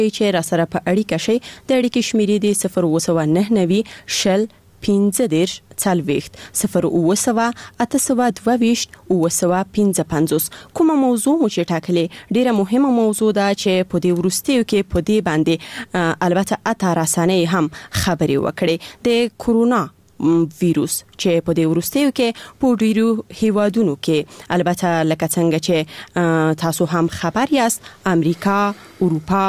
چې را سره په اړیکه شي د اړیکې شمیرې دی 02990 شل 15 40 0 822 کومه موضوع مو چې ټاکلې ډیره مهمه موضوع ده چې په دې ورستیو کې په دې باندې البته اته رسنۍ هم خبري وکړي د کورونا ویروس چې په دې ورستیو کې په ډیرو هیوادونو کې البته لکه څنګه چې تاسو هم خبر یاست امریکا اروپا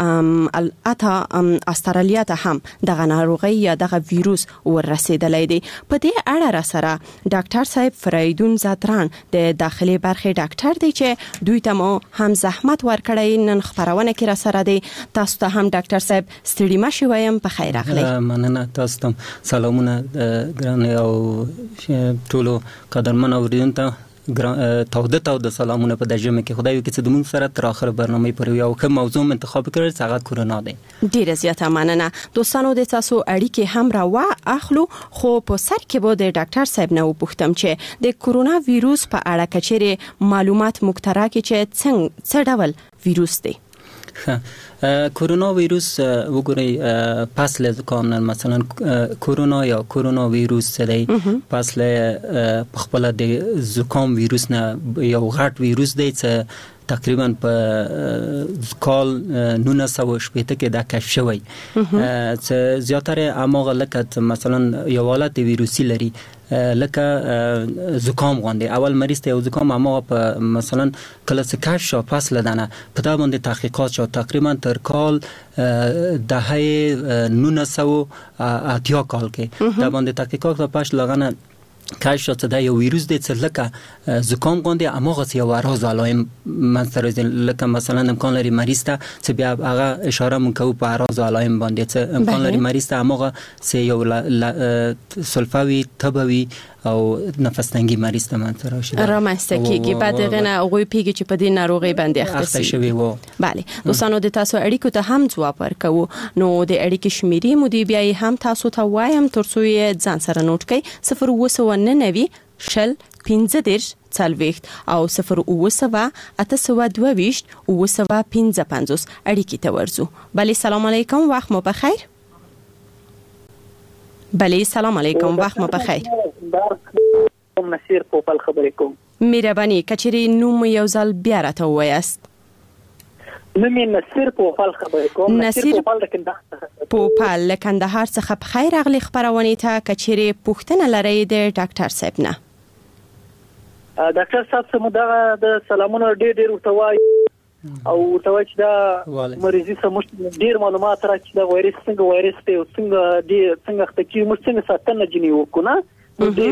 استرالیا ته هم دغه ناروغي یا دغه ویروس ورسېدلای دی په دې اړه را سره ډاکټر صاحب فریدون زادران د داخلي برخې ډاکټر دی چې دوی ته مو هم زحمت ورکړی نن خبرونه کې را سره دی تاسو ته هم ډاکټر صاحب ستړي مشي وایم په خیر راغلی مننه تاسو ته سلامونه ګران او ټولو قدرمن اوریدونکو تاوده سلامونه په دجمه کې خدای وکړي چې د موږ سره تر اخر برنامه پر یو کوم موضوع انتخاب کړل چې هغه کورونا دی ډیره زیاته مننه دوستانو د تاسو اړیکې هم را اخلو خو په سر کې به د ډاکټر صاحب نه وپوښتم چې د کورونا ویروس په اړه کچېره معلومات مخترع کې چې څنګه څه ډول ویروس دی کورونا ویروس وګورئ پس له زکام مثلا کورونا یا کورونا ویروس دی پس له خپل د زکام ویروس نه یو غټ ویروس دی چې تقریبا په کال 1980 کې دا کشف شوی چې زیاتره اماغه لکه مثلا یو حالت ویروسي لري لکه زکام غونډه اول مریض ته زکام اما په مثلا کله څه کشف شو پس لدانه په دا باندې تحقیقات شو تقریبا تر کال دهه 1980 کال کې دا باندې تحقیقات پاش لغانه کاش شو ته دا یو ویروس دی چې لکه زکام غونډه اماغه یو راز علایم منځره لکه مثلا امکان لري مریض ته چې بیا هغه اشاره مونږ په راز علایم باندې چې امکان لري مریض ته اماغه یو سلفاوي تبوي او نفس تنګي مریض ته منځره شي رامسته کیږي بعد غنه غوي پیږي چې په دې ناروغي باندې اخته شوی وو bale دوستانو د تاسو اړیکو ته هم ځواب ورکوو نو د اړیکې شمیرې مو دی بیا هم تاسو ته وایم ترڅو یې ځان سره نوٹ کړئ 0 شل 15 40 او 0 822 اړیکې ته ورځو bale سلام علیکم وخت مو بخیر بله سلام علیکم وخت مو بخیر نصیر پوپل خبرې کوم مهرباني کچری نوم یو ځل بیا راته وایست نوم نصیر پوپل خبرې کوم نصیر پوپل کندهار څخه بخیر اغلی خبرونه ته کچری پوښتنه لري د ډاکټر صاحب نه ډاکټر صاحب سمو د سلامونه ډېر وتوای او توای چې دا مریضي سمو ډېر معلومات راکړي دا وایرس ته څنګه تکي موږ څنګه ساتنه جنې وکړو ډېر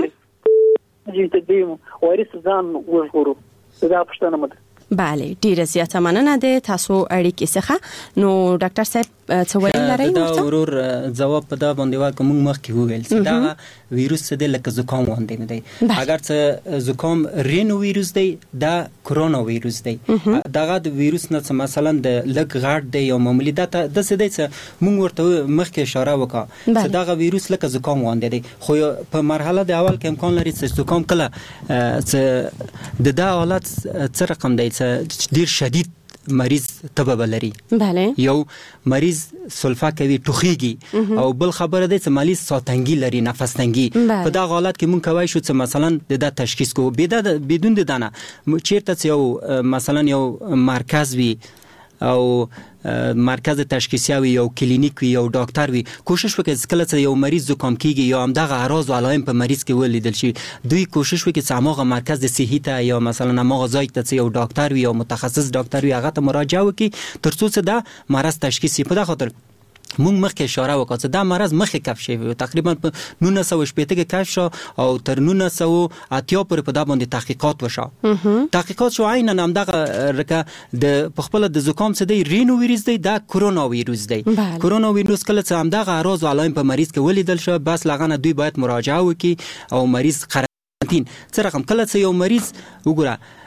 دې وایرس ځان وژغورو دا پښتنه مده bale ډیره زیاته مننه ده تاسو اړیکې څخه نو ډاکټر صاحب څه ویل لرئ دا ورور جواب په دا باندې واکه موږ مخکې وویل چې دا ویروس څه دی لکه زکام باندې دی اگر څه زکام رینو ویروس دی دا کورونا ویروس دی داغه د ویروس نه مثلا د لګ غاټ دی او معمولی دا د څه دی چې موږ ورته مخکې اشاره وکړه چې داغه ویروس لکه زکام باندې دی خو په مرحله د اول کې امکان لري چې زکام کله چې د دا حالت څه رقم دی ډیر شدید مریض تبه لري bale یو مریض سلفا کوي ټوخیږي او بل خبره ده چې مریض ساتنګي لري نفس تنګي په دا حالت کې مونږ کوي شو چې مثلا د تشخیص کو بدون د دانه چیرته یو مثلا یو مرکز وي او مرکز تشخیصي وي یو کلینیک وي یو ډاکټر وي کوشش وکړي چې کله یو مریض زکام کیږي یا هم دغه اعراض او علائم په مریض کې ولیدل شي دوی کوشش وکړي چې هغه مرکز صحي ته یا مثلا هغه ځای ته یو ډاکټر وي او متخصص ډاکټر وي هغه ته مراجعه وکړي ترڅو چې دا مرض تشخیصي په دغه خاطر مونږ مخکې اشاره وکړه چې دا مرض مخکې کشف شوی تقریبا په 1980 کې کشف شو او تر 1980 پورې په دا باندې تحقیقات وشو تحقیقات شو عیناً هم دغه رکه د خپل د زکام څخه دی رینو ویروس دی دا کورونا ویروس دی کورونا ویروس کله چې هم دغه اعراض او علائم په مریض کې ولیدل شو بس لغنه دوی باید مراجعه وکړي او مریض قرنطین څه رقم کله چې یو مریض وګوره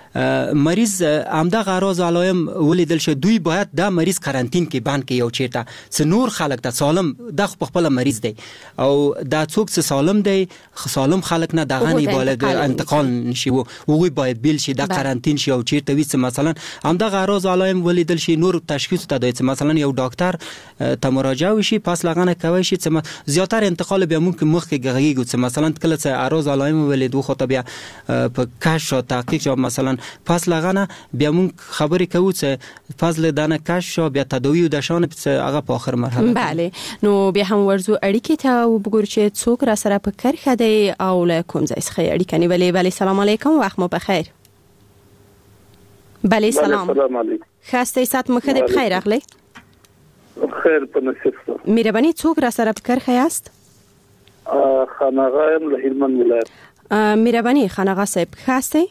مریض همدغه اعراض علایم ولیدل شو دوی باید دا مریض قرنطین کې بند کې یو چیرته څنور خلک ته سالم د خپل مریض دی او دا څوک څه سالم دی سالم خلک نه دغه نه باید انتقال نشي وګوي باید بیل شي د قرنطین شي او چیرته وي مثلا همدغه اعراض علایم ولیدل شي نور تشخیص ته دی مثلا یو ډاکټر ته مراجعه وشي پس لغانه کوي شي زیاتره انتقال بیا ممکن مخکې غږیږي مثلا کله چې اعراض علایم ولیدو خو ته بیا په کشف او تحقیق جو مثلا پس لغانه بیا مونږ خبرې کوو چې فضل دانه کشف شو بیا تداوی د شان هغه په اخر مرحله بله نو بیا هم ورزو اړیکې ته وګورئ چې څوک را سره په کرخه دی او له کوم ځای څخه اړیکه نیولې. بله سلام علیکم وخت مو بخیر. بله سلام علیکم خسته سات مخه دی بخیر اغلی خیر په نصیب مهرباني څوک را سره په کرخه است؟ خانقاه له هلمند ولایت. مهرباني خانقاه صاحب خسته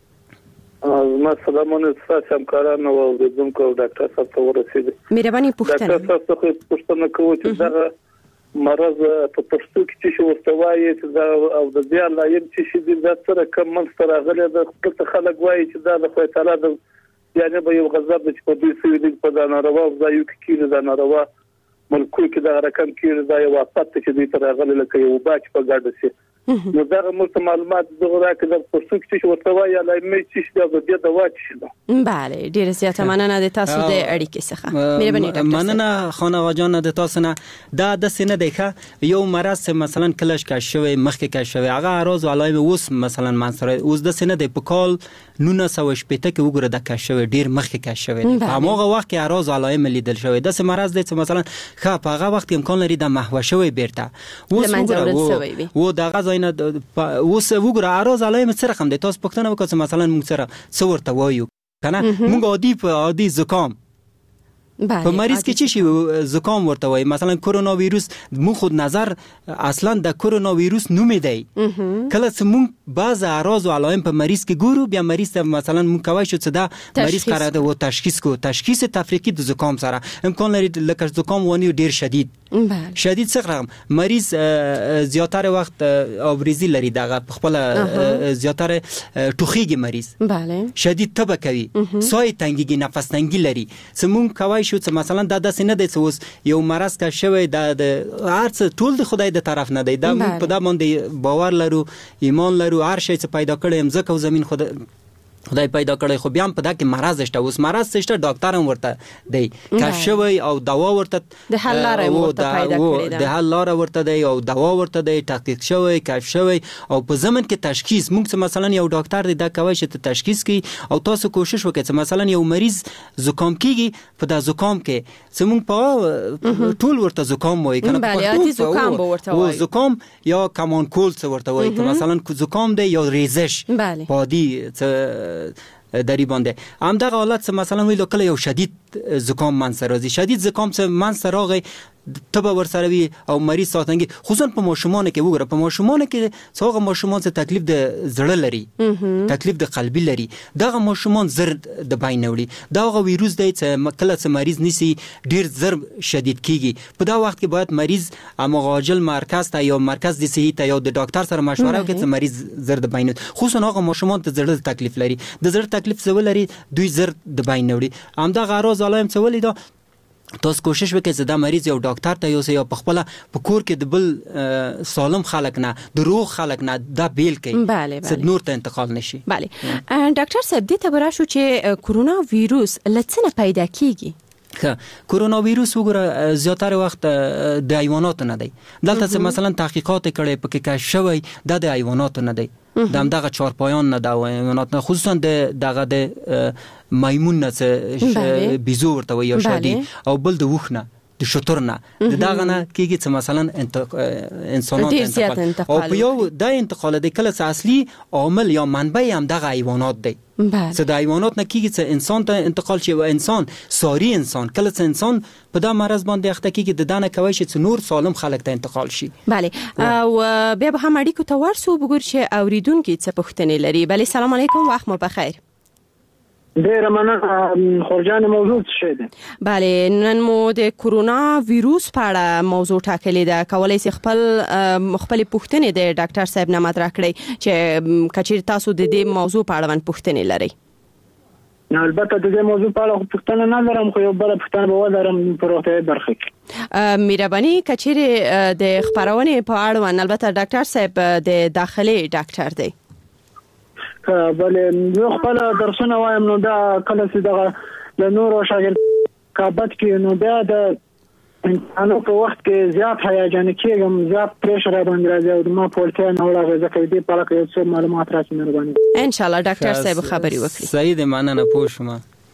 ما سلامونه ستاسو همکارانو او د زمکو ډاکټر صاحب ته ورسېد. مهرباني پوښتنه ډاکټر صاحب ته پوښتنه کوم چې دا مرض په پښتو کې چې ورتوایي چې دا او د بیا لایم چې شي د سره کوم منستر غلې د خپل خلک وایي چې دا د خدای تعالی د یعنی به یو غضب چې په دې سوي په دا ناروا ځایو کې دا ناروا ملکو کې دا رقم کې دا یو وخت چې دې تر غلې لکه یو باج په ګډه سي نو دا موږ معلومات دغه راکړه د پښتو کې چې ورتوایي لایم چې دا د دې دوا چې بله ډیره زیاته مننه د تاسو د اړیکې څخه. مهرباني ډاکټر مننه خانقاه جان د تاسو نه دا د سینه دی یو مرض مثلا کلش کا شوی مخکې کا شوی هغه اعراض علایم اوس مثلا منصره اوس د سینه دی په کال 1980 کې وګوره د کا شوی ډیر مخکې کا شوی هغه وخت کې اعراض علایم لیدل شوی د مرض دی چې مثلا په هغه وخت امکان لري د محو شوی بیرته اوس وګوره و دغه ځای نه اوس وګوره اعراض علایم څه رقم دی تاسو پوښتنه وکړئ مثلا موږ سره څه ورته وایو کنه موږ عادي زکام په مریض کې چې شي زکام ورته وایي مثلا کرونا ویروس مو خود نظر اصلا د کرونا ویروس نوم دی کله چې مونږ بعض اعراض او علائم په مریض کې ګورو بیا مریض ته مثلا مونږ کوي چې دا مریض قرار ده و تشخیص تفریقی د زکام سره امکان لري لکه زکام ونی ډیر شدید څه رقم مریض زیاتره وخت اوریزی لري دغه خپل زیاتره ټوخیږي مریض بله شدید تبه کوي سای تنګي نفس تنګي لري سمون کوي شو چې مثلا دا داسې نه دی چې یو مرض کا شوی د هرڅ ټول د خدای د طرف نه دی دا په دا باندې باور لرو ایمان لرو هر شی چې پیدا کړی مزه کو زمين خدای پیدا کړی خو بیا په دا کې مرض شته اوس مرض شته ډاکټر هم ورته دی کاف شوی او دوا ورته د حل لار ورته پیدا کړی د حل لار ورته دی او دوا ورته دی تحقیق شوی کاف شوی او په زمن کې تشخیص موږ مثلا یو ډاکټر دی دا کوي چې تشخیص کوي او تاسو کوشش وکړئ چې مثلا یو مریض زکام کیږي په دا زکام کې سمون په ټول ورته زکام وایي کنه بله اتی زکام ورته وایي زکام یا کمان کول څه ورته وایي مثلا زکام دی یا ریزش پادي دری باندې همدغه حالت مثلا ویلو کله یو شدید زکام منځ راځي شدید زکام څه منځ راغی تبه ورسره وي او مریض ساتنګي خصوصا په ماشومان کې وګوره په ماشومان کې څوغه ماشومان څه تکلیف د زړه لري تکلیف د قلبي لري دغه ماشومان زر د باین وړي دغه ویروس دی چې کله چې مریض نسی ډیر زر شدید کیږي په دا وخت کې باید مریض مغاجل مرکز ته یا مرکز د صحت ته یا د ډاکټر سره مشوره وکړي چې مریض زر د باین خصوصا هغه ماشومان ته زړه تکلیف لري د زړه تکلیف څه لري دوی زر د باین وړي همدغه اعراض علائم څه ولې دا تاسو کوشش وکړئ چې دا مریض یو ډاکټر ته یو یا په خپل په کور کې د بل سالم خلک نه د روغ خلک نه دا بیل کوي چې نور ته انتقال نشي. بله ډاکټر صاحب دې ته براشو چې کرونا ویروس لڅنه پیدا کیږي کرونا ویروس وګوره زیاتره وخت د حیوانات نه دی دلته چې مثلا تحقیقات کړي پکې کشف شوی دا د حیوانات نه دی دغه چارپایان نه دا حیوانات نه خصوصا دغه د میمون نه بیزو ورته وي یا شادي او بل د وخ نه د شتر نه دغه نه کېږي چې مثلا انسانات انتقال او په یو د انتقال د کله اصلي عامل یا منبع هم دغه حیوانات دی چې د حیوانات نه کېږي چې انسان ته انتقال شي او انسان ساری انسان کله چې انسان په دا مرض باندې اخته کېږي د دانه کوي چې نور سالم خلک ته انتقال شي. بله او بیا به هم اړیکو ته ورسو وګورئ چې اوریدونکو څه پوښتنې لري. بله سلام علیکم وخت مو بخیر. ډیر مننه خورجان موضوع څه ده؟ بله نن مو د کرونا ویروس په اړه موضوع ټاکلې ده کولای شي خپل پوښتنې د ډاکټر صاحب نه مطرح کړئ چې کچیر تاسو د دې موضوع په اړه پوښتنې لرئ. نو البته د دې موضوع په اړه پوښتنه نه لرم خو یو بل پوښتنه به ولرم په روغتیايي برخه کې. مهرباني کچېره د خبرونه په اړه البته ډاکټر صاحب د داخلي ډاکټر دی. بلې زه خپل درسونه وایم نو دا کله چې دغه د نورو شاګرد کابت کې نو بیا د انسانو په وخت کې زیات هیجان کېږم زیات پریشر باندې راځي او ما پولتیا نه وړاندې ځکه دې په اړه یو څه معلومات راځي مهرباني ان شاء الله ډاکټر صاحب خبري وکړي. صحیح ده مننه پوښتنه.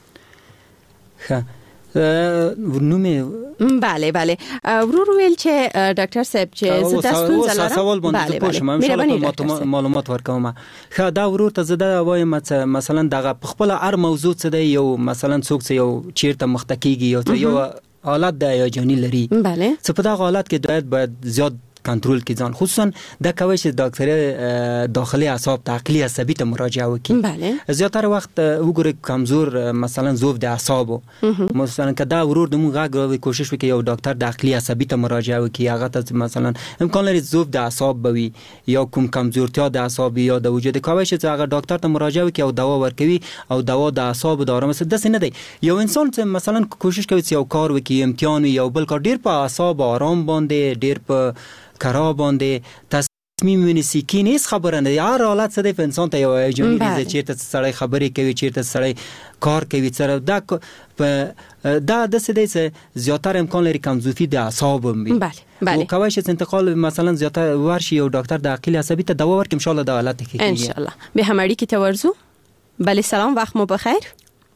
نومه بله ورور ویل چې ډاکټر صاحب چې زداستون زلاره سوال باندې پوښتنه ان شاء الله معلومات ورکوم. خا دا ورور ته زده وایم مثلا دغه خپل هر موضوع څه دی یو مثلا څوک یو چیرته مختکیږي یو حالت د هیجاني لري بله څه په دغه حالت کې باید زیات کنټرول کې ځان خصوصا د کوي چې ډاکټر داخلي اعصاب تعقلی عصبي ته مراجعه وکړي. بله زیاتره وخت وګورئ کمزور مثلا ضعف د اعصابو مثلا کدا ورور د موږ غوړي کوشش وکړي یو ډاکټر داخلي عصبي ته مراجعه وکړي هغه ته مثلا امکان لري ضعف د اعصاب بوي یا کوم کمزورتیا د اعصاب یا د وجود کوي چې هغه ډاکټر ته مراجعه وکړي او دوا ورکوي او دوا د اعصاب د آرامۍ څخه نه دی. یو انسان چې مثلا کوشش کوي چې یو کار وکړي امتحان یو بل کار ډیر په اعصاب آرام باندې ډیر په کرا باندې تصمیم ونیسي کې نه خبره نه هر حالت څه د انسان ته یو هیجاني دي چې ته سړی خبرې کوي چې ته سړی کار کوي سره دا د سدې زیاتره امکان لري کمزوري د اعصاب وي. بله او کوي چې انتقال مثلا زیاتره ورشي یو ډاکټر د عقل عصبي ته دوا ورکړي ان شاء الله د حالت کې ان شاء الله به هماری کی تورزو. بله سلام وقت مو بخیر.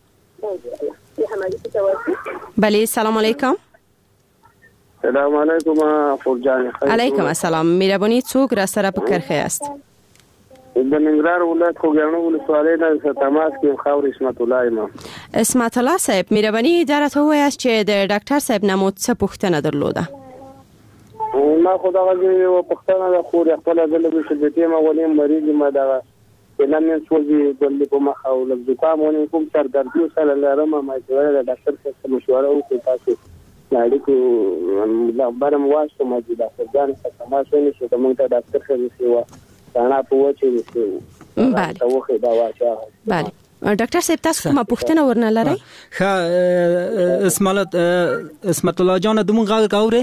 بله سلام علیکم. سلام علیکم فرجان. علیکم السلام. مهرباني څوک را سره په کرخه است؟ د ننګرهار ولایت خوګیاڼو ولسوالۍ نه تماس کې خاور اسمت الله امام. اسمت الله صاحب مهرباني درته وایاست چې د ډاکټر صاحب نمو څه پوښتنه درلوده؟ ما خو دا غوښتنه یو پوښتنه د خور خپل د لږ شدتي مغولي مریض ما دا کلمې سوځي د په مخ او د زکام کوم سر درد سره لرم ما چې د ډاکټر څخه مشوره وکړه تاسو لاړې برم واسطه ما دي ډاکټر ځان څخه ما شوې چې موږ ته ډاکټر خو ثانا په وچه دي. بله توخه دا واچا. بله ډاکټر صاحب تاسو کومه پوښتنه ورنه لرئ؟ اسمت الله جان د مونږ غږ اورئ؟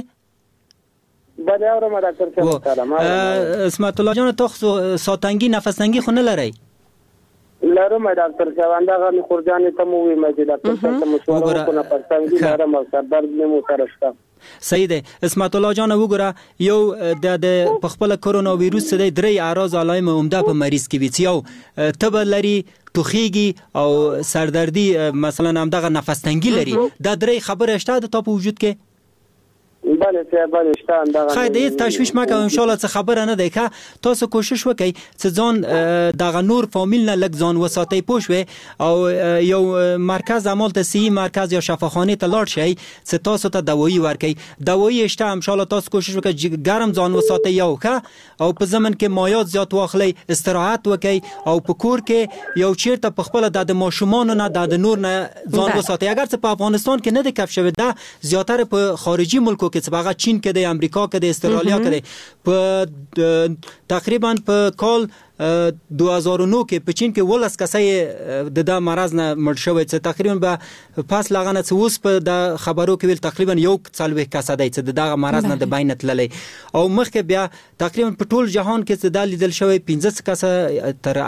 بله اورم ډاکټر صاحب سلام. اسمت الله جان تاسو ساتنګي نفس تنګي خو نه لرئ؟ لرم ډاکټر صاحب اندغه خورجان ته مو وی مې ډاکټر صاحب مشوره وکړه پر څنګه لرم او سر درد نه مو سره شته. صحیح ده اسمت الله جان وګوره یو د خپل کرونا وایروس د درې اعراض علائم عمده په مریض کې وي یو تب لري توخیږي او سردردی مثلا هم دغه نفس تنګي لري دا درې خبره شته د په وجود کې. بله صاحب بله شته اندغه خیر دې تشویش مکه ان شاء الله څه خبره نه ده که تاسو کوشش وکئ چې ځان دغه نور فامیل نه لږ ځان وساتئ پوه او یو مرکز عمل ته صحي مرکز یا شفاخانه ته لاړ شئ چې تاسو ته دوايي ورکړي دوايي شته ان شاء الله تاسو کوشش وکئ ګرم ځان وساتئ یو ښه او په زمن کې مایات زیات واخلئ استراحت وکئ او په کور کې یو چیرته په خپل د ماشومان نه د نور نه ځان وساتئ اگر څه په افغانستان کې نه د کف شوی دا زیاتره په خارجي ملکو کې څه هغه چین کې د امریکا کې د استرالیا کې په تقریبا په کال 2009 کې په چین کې ولس کسې د مرز نه مړ شوی چې تقریبا به پاس لغنه څه اوس په د خبرو کې ویل تقریبا یو څلوي کسه دی چې دغه مرز نه د بین تللی او مخکې بیا تقریبا په ټول جهان کې چې د لیدل شوی 15 کسه تر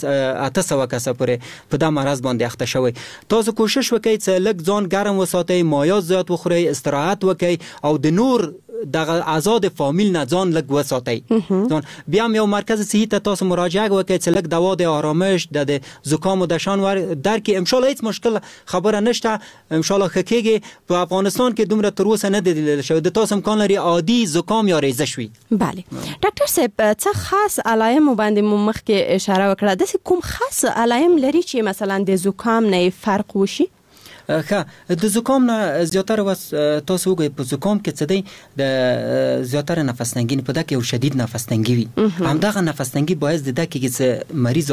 800 کسه پورې په د مرز باندې اخته شوی. تاسو کوشش وکړئ چې لږ ځان ګرم وساتئ مایات زیات وخورئ استراحت وکړئ او د نور دغه آزاد فامیل نه ځان لږ وساتئ. ځان بیا یو مرکز صحي ته تاسو مراجعه وکړئ چې لږ دوا د آرامش د زکام او د شان درکې ان شاء الله هیڅ مشکل خبره نشته ان شاء الله خکېږي. په افغانستان کې دومره تر اوسه نه دی شوی د تاسو امکان لري عادي زکام یا ریزش وي. بله ډاکټر صاحب څه خاص علائم باندې مخ کې اشاره وکړه د کوم خاص علائم لري چې مثلا د زکام نه فرق وشي؟ د زکام نه زیاتره وس تاسو وګورئ په زکام کې څه دی د زیاتره نفس تنګي په دغه یو شدید نفس تنګي وي همدغه نفس تنګي باعث د دغه کې مریض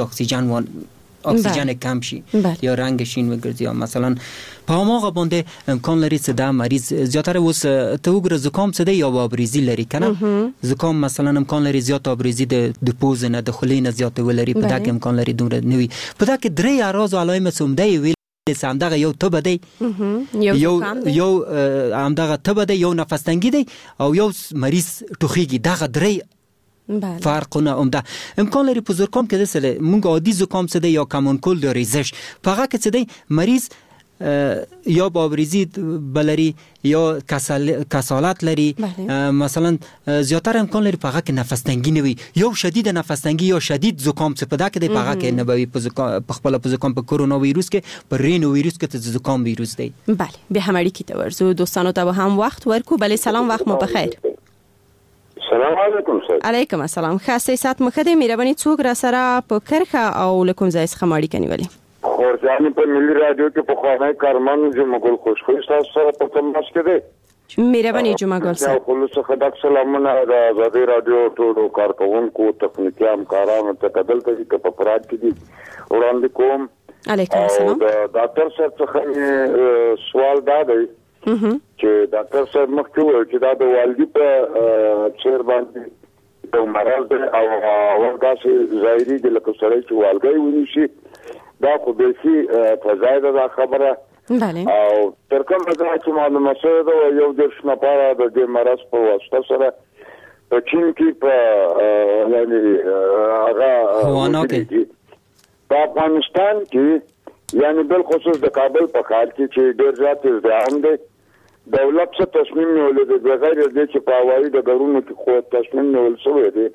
اکسیجن کم شي یا رنگ شین وګرځي یا مثلا په هغه باندې امکان لري چې دا مریض زیاتره وس ته وګوره زکام څه دی یا وابریزي لري کنه زکام مثلا امکان لري زیات وابریزي د پوز نه د خلې نه زیات ولري په دغه امکان لري دومره نوي په دغه درې اعراض علائم سومده همدغه یو تبه دی یو همدغه تبه دی یو نفس تنګي دی او یو مریض ټوخیږي دغه درې فرقونه عمده امکان لري په زکام کې د سره مونږ عادي زکام څه دی یا کمونکول د ریزش په هغه کې څه دی مریض یا بابریزی بلری یا کسالت لري مثلا زیاتره امکان لري په هغه کې نفس تنګي نه وي یو شدید نفس تنګي یا شدید زکام څه په دغه کې دی په هغه کې نه وي په خپل په زکام په کرونا وایروس کې په رینو وایروس کې د زکام وایروس دی بله به همړی کې تورزو دوستانو ته هم وخت ورکو بله سلام وخت مو بخیر سلام علیکم سر علیکم السلام خاصه سات مخده مهرباني څوک را سره په کرخه او لکم ځای څخه ماړی کني ولی خورجانی په ملي رادیو کې په خوانای کارمن جمعه ګل خوشخوش تاسو سره په تماس کې دی مهرباني جمعه ګل سره خلص خدای سلامونه د آزادي رادیو ټولو کارکونکو تخنیکی همکارانو ته قدل ته په پرات کې دي وړاندې کوم علیکم السلام د ډاکټر صاحب څخه سوال دا دی چې ډاکټر صاحب مخکې وویل چې دا د والدي په چیر باندې د مرض او ورګاسي ظاهري د لکه سره چې والګي ونیشي دا خو به شي فزایده دا خبره او تر کومه ځای چې معلومه شوه دا یو د شنپاره د دې مرض په واسطه سره په چین کې په یعنی هغه هوانا کې په افغانستان کې یعنی بل خصوص د کابل په ښار کې چې ډېر زیات ازدحام دی دولت څه تصمیم نیولې دی بغیر د دې چې په هوایي ډګرونو کې خو تصمیم نیول شوی دی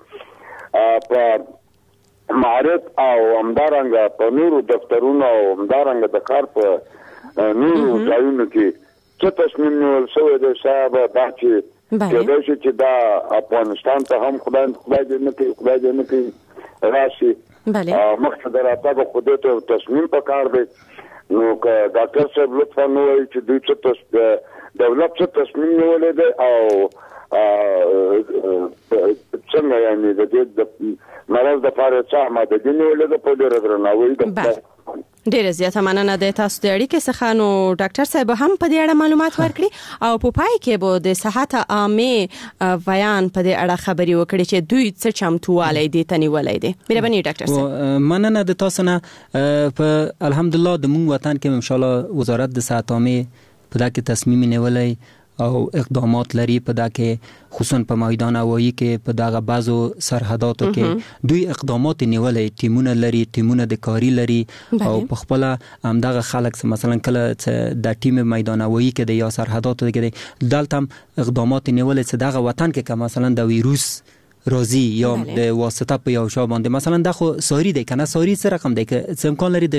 په معرض او همدارنګه په نورو دفترونو او همدارنګه د کار په نورو ځایونو کې څه تصمیم نیول شوی دی صاحب دا چې کېدای شي چې دا افغانستان ته هم خدای دې نه کوي راشي مخکې د راتګ خو دې ته تصمیم پکار دی نو که ډاکټر صاحب لطفا نو وایي چې دوی څه دولت څه تصمیم نیولی دی او څنګه یعنې د دې د مرض دپاره څه آمادګي نیولې ده په ډېره درناوي ډیره زیاته مننه د تاسو د اړیکې څخه نو ډاکټر صاحب هم په دې اړه معلومات ورکړي او په پای کې به د صحت عامه بیان په دې اړه خبري وکړي چې دوی څه چمتووالی دي تنیولای دي مهرباني ډاکټر صاحب مننه د تاسو نه په الحمدلله د مونږ وطن کې ان شاء الله وزارت د صحت عامه په دا کې تصمیم نیولای او اقدامات لري په دا کې خصوصا په میدان هوایی کې په دغه بعضو سرحداتو کې دوی اقدامات نیولې ټیمونه لري ټیمونه د کاری لري او په خپل همدغه خلک مثلا کله د ټیم میدان هوایی کې د یا سرحداتو کې دلته اقدامات نیولې چې دغه وطن کې مثلا د ویروس راضی یا د واسطه په یو شا باندې مثلا د خو ساری دی کنه ساری سره رقم دی که امکان لري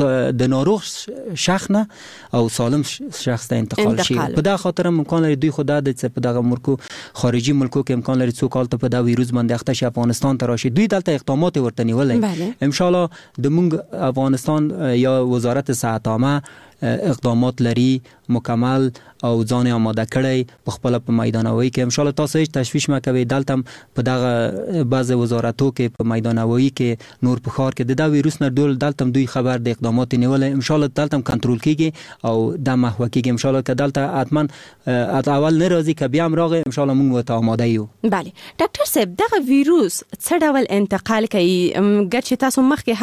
د ناروغ شخص نه او سالم شخص ته انتقال شي په دا خاطر امکان لري دوی خدای د په دغه ملکو خارجي ملکو کې امکان لري څوک حالت په دا ویروس باندې اخته شي افغانستان ته راشي دوی دلته اقدامات ورته نیولې ان شاء الله د مونږ افغانستان یا وزارت صحت عامه اقدامات لري مکمل او ځان آماده کړی په خپل په میدان هوایی کې ان شاء الله تاسو هیڅ تشویش مکوئ دلته په دغه بعض وزارتو کې په میدان هوایی کې نور په ښار کې د ویروس نه ډول دلته دوی خبر د اقدامات نیولې ان شاء الله دلته کنټرول کیږي او د محو کیږي ان شاء الله که دلته حتما اول نه راځي که بیا هم راغی ان شاء الله موږ ته آماده یو بله ډاکټر صاحب دغه ویروس څه ډول انتقال کوي ګرچې تاسو مخکې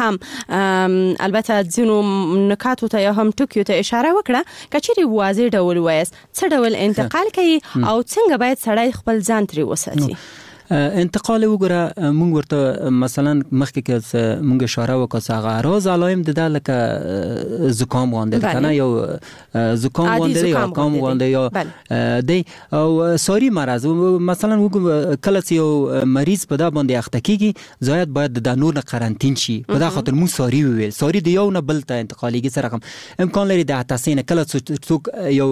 هم البته ځینو نکاتو ته هم ټکیو ته اشاره وکړه کچېرې واضح ډول وایست څه ډول انتقال کوي او څنګه باید سړی خپل ځان ترې وساتي انتقال وګره مونږ ورته مثلا مخکې کې مونږ اشاره وکړه هغه راز علائم د لکه زکام وانده کنه یو زکام وانده یا کام وانده یا دی او ساری مرض مثلا کله چې یو مریض په دا باندې اخته کیږي زاید باید د نور نه قرنطین شي په دا خاطر مونږ ساری ویل ساری د یو نه بل ته انتقالیږي سره رقم امکان لري د تاسین کله څوک یو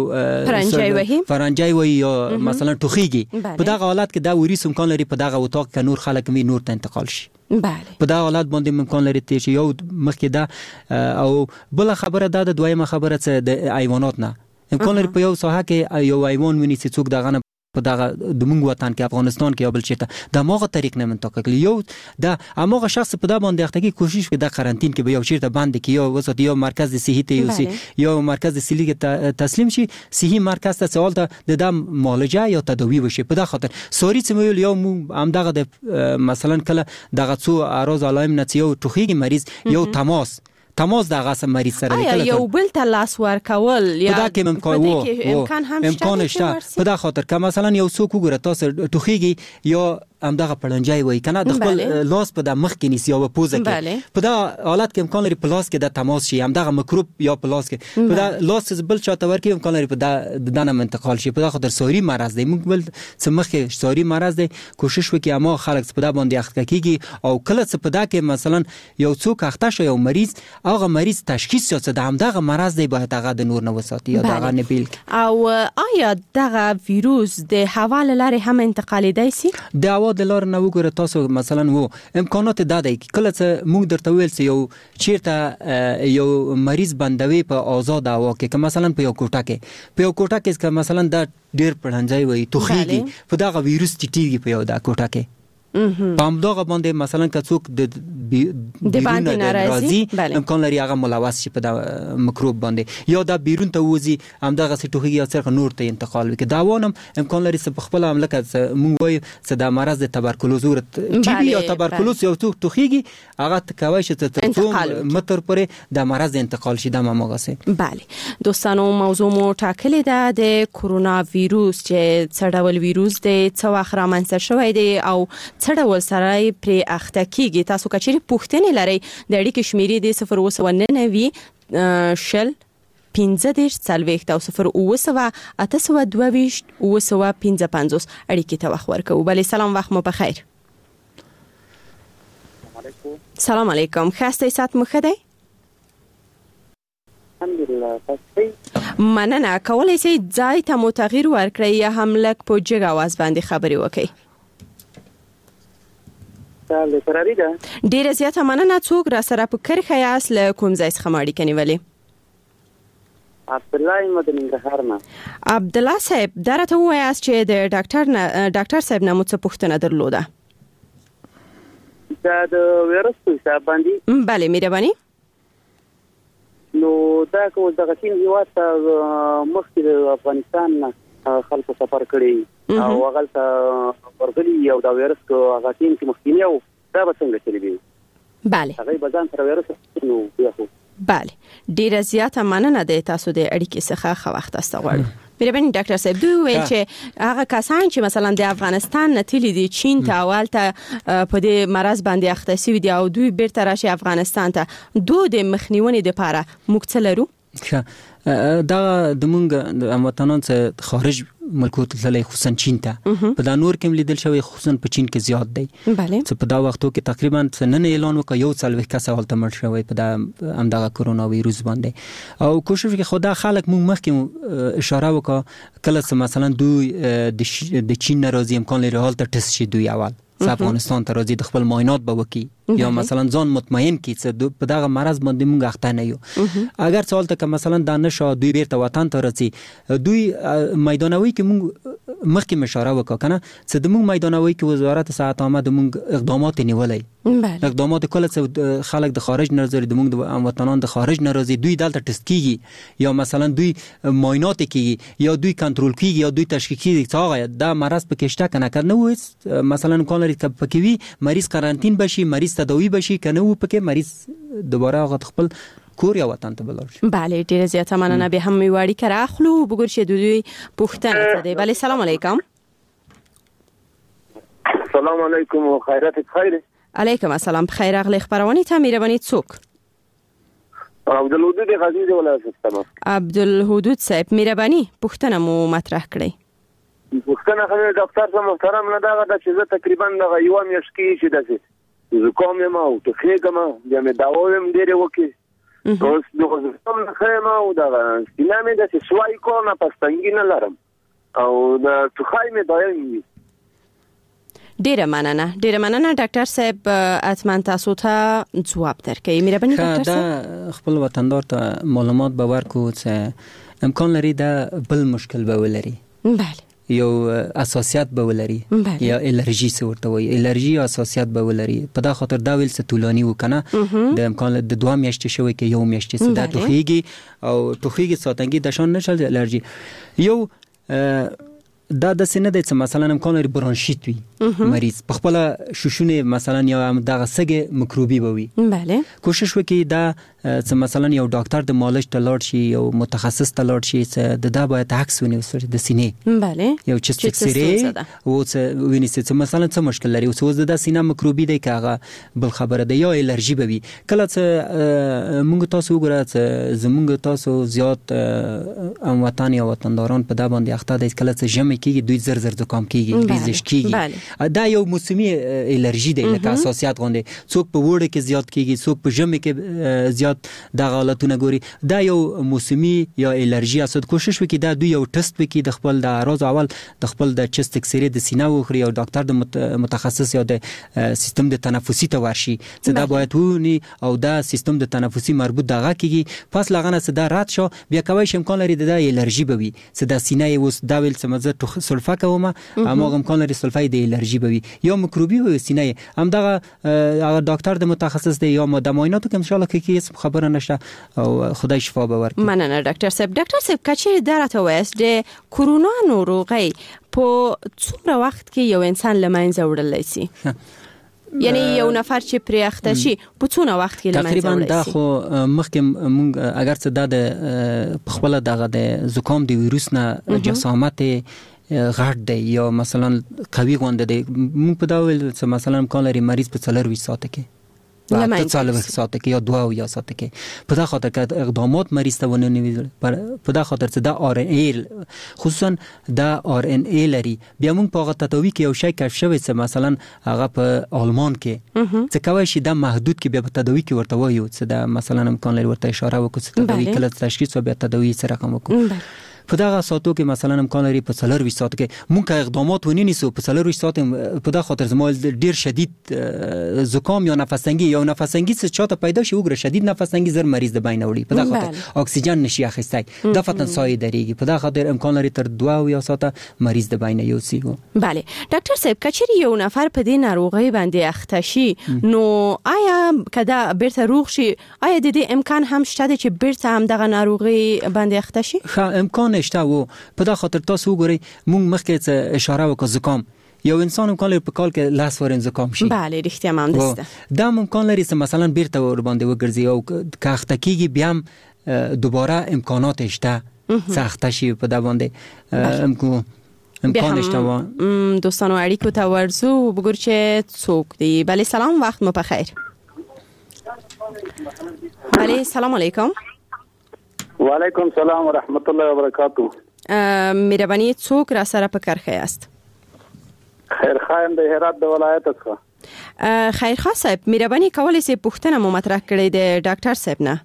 فرنجای وي یا مثلا ټوخیږي په دا حالت کې دا ویروس امکان لري په دغه اتاق کې نور خلک می نور ته انتقال شي بله په دا حالت باندې امکان لري چې یو مخکې دا او بل خبره دا د دویمه خبره چې د حیوانات نه امکان لري په یو ساحه کې یو حیوان ونی چې څوک دغه په دغه د مونږ وطن کې افغانستان کې یا بل چیرته د ماغه طریق نه منطقه کلی یو د اماغه شخص په دا باندې اختګي کوشش وکړي د قرنطین کې به یو چیرته باندې کې یو وسط یو مرکز صحي ته یو مرکز صحي ته تسلیم شي صحي مرکز ته سوال ته د معالجه یا تداوی وشي په دا خاطر سوري چې یو هم دغه مثلا کله دغه څو اراز علائم نه یو ټوخیږي مریض یو تماس د هغه مریض سره آیا یو بل ته لاس ورکول یا په دا کې امکان شته په دا خاطر که مثلا یو څوک وګوره تاسو ټوخیږي یا همدغه پړنجای وای کنه د خپل لاس په د مخ کې نیسی یا په پوزه کې په دا حالت کې امکان لري په لاس کې د تماس شي همدغه میکروب یا په لاس کې په دا لاس بل چاته ورکی امکان لري په د دنه انتقال شي په دا خاطر ساری مرز دی موږ بل سمخه ساری مرز دی کوشش وکي اما خلک په دا باندې اخته کیږي او کله څه په دا کې مثلا یو څوک اخته شي یو مریض هغه مریض تشخیص یا د همدغه مرز دی باید هغه د نور نه وساتي یا دغه نه بیل او آیا دغه ویروس د هوا لاره هم انتقالیدای شي د د لار نه وګوره تاسو مثلا وو امکانات د دای کله چې موږ درته ویل چې یو چیرته یو مریض بندوي په آزاد هوا کې مثلا په یو کوټه کې مثلا د ډیر پړنځای وي توخیږي په دغه ویروس ټیټیږي په یو د کوټه کې پام دغه باندې مثلا که څوک د بیرون راځي امکان لري هغه ملوث شي په د میکروب باندې یا د بیرون ته وځي همدغه سټوخیږي یا څرخ نور ته انتقال وکړي دا وانم امکان لري چې په خپل عمله کې مونږ وایو چې د مرض د تبرکلوز او ټي بي یا تبرکلوز یو څوک توخیږي هغه کوي چې تر متر پورې د مرض انتقال شي د ماغاسه بله دوستانو موضوع مو ټاکلې ده د کرونا ویروس چې څه ډول ویروس دی څه وخت رامنځته شوی دی او څه ډول سره پرې اخته کیږي تاسو کچېرې پوښتنې لرئ د اړیکې شمیرې د 099 شل 15 40 او 0 822 اړیکې ته وخت ورکوو. بله سلام وخت مو په خیر. سلام علیکم خسته سات مو ښه دی؟ الحمدلله مننه. کولای شئ ځای ته مو تغییر ورکړئ یا هم لږ په جګ اواز باندې خبرې وکړئ. ډیره زیاته مننه. څوک را سره په کرخه یاست له کوم ځای څخه اړیکه نیولې؟ عبد الله مدني نهارنا. عبد الله صاحب درته وایاست چې د ډاکټر صاحب نه مو څه پوښتنه درلوده؟ دا د وایرس په حساب باندې. بله مهرباني. نو دا کوم دغه چین هیواد ته مخکې د افغانستان نه خلکو سفر کړی او هغه ته ورغلي او دا وایرس کو هغه ټیم کې مخکینی او دا به څنګه چلیږي؟ بله هغه بزان سره وایرس نو بیا خو بله ډیره زیاته مننه د تاسو د اړیکې څخه خو وخت استغواړم. مهرباني ډاکټر صاحب دوی ویل چې هغه کسان چې مثلا د افغانستان نه تللی دي چین ته اول ته په دې مرض باندې اخته شوي دي او دوی بیرته راشي افغانستان ته دوی د مخنیونې لپاره موږ څه لرو؟ دا د مونږ د وطنان څخه خارج ملکو ته خصوصا چین ته په دا نور کې لیدل شوی خصوصا په چین کې زیات دی. بله چې په دا وختو کې تقریبا نن اعلان وکړ یو څل وخت کس اول تمر شوی په دا همدغه کرونا وایروس باندې او کوشش وکړي خدا خلک مونږ مخکې اشاره وکړه کله چې مثلا دوی د چین راځي امکان لري حالت ټیسټ شي دوی اول افغانستان ته راځي د خپل معاینات به وکي یا مثلا ځان مطمئن کی چې په دغه مرض باندې موږ اخته نه یو اگر سوال ته مثلا د نشه دوی بیرته وطن ته راځي دوی میدانوي کې موږ مخکې مشوره وکړه کنه چې د موږ میدانوي کې وزارت صحت عامه د موږ اقدامات نیولې اقدامات کله چې خلک د خارج نه راځي د موږ د وطنان د خارج نه راځي دوی دلته ټیسټ کیږي یا مثلا دوی معاینات کیږي یا دوی کنټرول کیږي یا دوی تشخیص کیږي چې هغه د مرض پکې شته کنه کنه وې مثلا کله پکې وي مریض قرنطین بشي مریض تداوی بشي کنه و پکې مریض دوباره هغه خپل کور یا وطن ته بلل شي. بله ډیره زیاته مننه. به هم میوړی کرا اخلو بګور شه دوی پوښتنه ته دی. بله سلام علیکم. سلام علیکم او خیرات خیر. علیکم السلام بخیر اغلی خبرونی ته مهرباني څوک؟ عبدالحدود غزنی ولایت څخه. عبدالحدود صاحب مهرباني پوښتنه مو مطرح کړئ. پوښتنه خو ډاکټر صاحب محترم نه دا چې زه تقریبا د یو میاشت کې چې داسې زکام یم او تخیګم بیا مې دوا ویم ډېرې وکړې اوس د زکام نه ښه یم او دغه سینه مې داسې سوای کو نه پستنګي نه لرم او د ټوخی مې دایم وي. ډیره مننه ډاکټر صاحب اتمن تاسو ته ځواب درکړئ. مهرباني ډاکټر صاحب خپل وطندار ته معلومات به ورکړو چې امکان لري دا بل مشکل به ولري. بله یو اساسیت به ولري یا الرژي څورته وي الرژي او اساسیت به ولري په دا خاطر دا ویل څه طولانی وکنه د امکان د 2 میاشتې شوی کې یو میاشتې سده توخیږي او توخیږي ساتنګي د شان نشل الرژي یو دا د سینه د مثلا امکان لري برونشیت وي مریض په خپل شوشونه مثلا یا دغه سګه میکروبي بوي. بله کوشش وکړي دا چې مثلا یو ډاکټر د مالش ته لاړ شي یو متخصص ته لاړ شي چې د دا باید عکس ونیول د سینې بله یو چست اکسری او چې ویني چې مثلا څه مشکل لري او څه د سینې مکروبي دی کاغه بل خبره ده یا الرجی به وي کله چې موږ تاسو وګورئ چې زموږ تاسو زیات وطن یا وطنداران په دا باندې اخته دي کله چې ژمي کېږي دوی زر زکام کېږي بیزش کېږي دا یو موسمي الرجی دی لکه اساسیات غونډه څوک په وړه کې زیات کېږي څوک په ژمي کې زیات د حالتونه ګوري دا یو موسمي یا الرجی اساس کوشش وکړي دا دوی یو ټیسټ وکړي د خپل د اراز اول د خپل د چست اکسری د سینې وخوري او ډاکټر د متخصص یا د سیستم د تنفسي ته ورشي چې دا باید ونی او دا سیستم د تنفسي مربوط دغه کېږي پس لغنه چې دا رات شو بیا کوي امکان لري د الرجی به وي چې د سینې اوس دا ویل سمزه سلفا کومه اما امکان لري سلفای د الرجی به وي یا مکروبي وي سینې هم دغه ډاکټر د متخصص دی یا د معایناتو کې ان شاء الله کې خبره نشته او خدای شفا به ورکړي مننه ډاکټر صاحب کچې درته وایست د کورونا ناروغي په څومره وخت کې یو انسان لمنځه وړل شي یعنی یو نفر چې پرې اخته شي په څونه وخت کې لمنځه وړل شي تقریبا دا خو مخکې مونږ اگر څه د خپل دغه د زکام د ویروس نه جسامت غټ دی یا مثلا قوي غونډه دی مونږ په دا ویل چې مثلا امکان لري مریض په 4 ساعت کې په 4 ساعت کې یا 2 یا ساعت کې په دا خاطر کې اقدامات مریض ته ونه نیول په دا خاطر چې دا آر ان ای خصوصا دا آر ان ای لري بیا مونږ په هغه تطوی کې یو شی کشف شوی چې مثلا هغه په آلمان کې چې کوي شي دا محدود کې بیا په تداوی کې ورته وایو چې دا مثلا امکان لري ورته اشاره وکړو چې تداوی کله تشخیص او بیا تداوی سره رقم وکړو په دغه ساتو کې مثلا امکان لري په 4 ساعت کې مونږه اقدامات ونی نیسو په 4 ساعت په دغه خاطر زموږ ډیر شدید زکام یا نفس تنګي یا نفس تنګي څه چاته پیدا شي وګړه شدید نفس تنګي زر مریض د بین وړي په دغه خاطر اکسیجن نشي اخیستای د فتن سای دريږي په دغه خاطر امکان لري تر 2 ساعت مریض د بین یو سیګو بله ډاکټر صاحب کچری یو نفر په دې ناروغي باندې اخته شي نو آیا کدا بیرته روغ شي آیا د دې امکان هم شته چې بیرته هم دغه ناروغي باندې اخته شي امکان شته و په دا خاطر تاسو وګورئ مونږ مخکې اشاره وکړو زکام یو انسان امکان لري په کال کې لاس ورن زکام شي بله رښتیا مانده دا امکان لري چې مثلا بیرته ور باندې وګرځي او کاخته کیږي بیا هم دوباره امکانات شته سخت شي په دا باندې امکان شته دوستانو اړیکو ته ورزو وګور چې څوک دی بله سلام وخت مو په خیر بله سلام علیکم وعلیکم السلام ورحمت الله وبرکاتہ مهرباني څوک را سره په کارخه است خیر خان د هرات د ولایت څخه خیر خان صاحب مهرباني کولای شئ پوښتنه مو مطرح کړئ د ډاکټر صاحب نه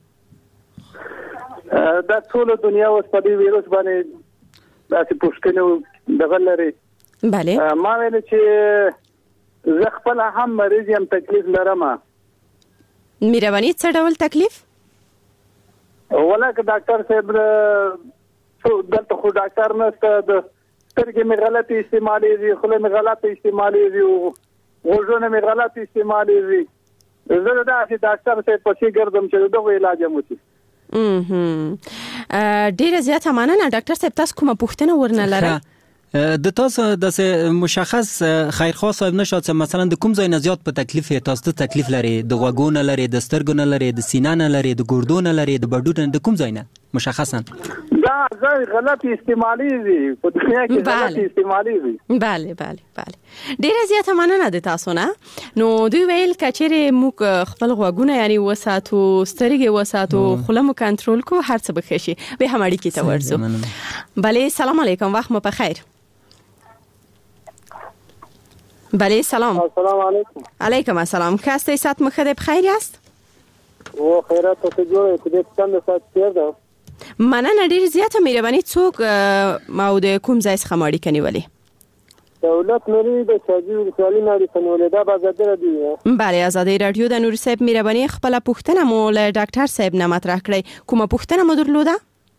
دا ټول دنیا اوس په دې ویروس باندې داسې پوښتنه دغه لري بله ما ویل چې زه خپل هم مریض یم تکلیف لرم مهرباني څه ډول تکلیف ولکه ډاکټر صاحب دلته خو ډاکټر نشته د سترګې مې غلطي استعمالېږي خوله مې غلطه استعمالېږي غوږونه مې غلط استعمالېږي زه دا چې ډاکټر صاحب پسې ګرځم چې دغه علاج مو شي ډیره زیاته مننه ډاکټر صاحب تاسو کومه پوښتنه ورنه لرئ د تاسو د مشخص خیرخوا صاحب نشو چې مثلا د کوم ځای نه زیات په تکلیف تاسو تکلیف لري د غوګونه لري د سترګونه لري د سینې نه لري د ګردونه لري د بډونه د کوم ځای نه مشخصا دا ځای غلط استعمالېږي په دنیا کې غلط استعمالېږي بله ډیره زیاته مننه د تاسو نه نو دوی ویل کچېره موږ خپل غوګونه یعنی وساتو سترګې وساتو خوله مو کنټرول کو هر څه به شي به هم اړیکې ته ورزو بله سلام علیکم وخت مو په خیر بله سلام علیکم علیکم السلام کاسته سات مخده بخیر است و خیرات ته جوړه کړې څنګه سات تیر ده مننه ډیر زیاته مهرباني څوک ما د کوم ځای څخه ماړی کنيولې دولت نوري د شاجي ولسوالۍ نه کنيولې دا آزادي رادیو بله آزادي رادیو د نور صاحب مهرباني خپل پوښتنه مو له ډاکټر صاحب نه مطرح کړئ کومه پوښتنه مو درلوده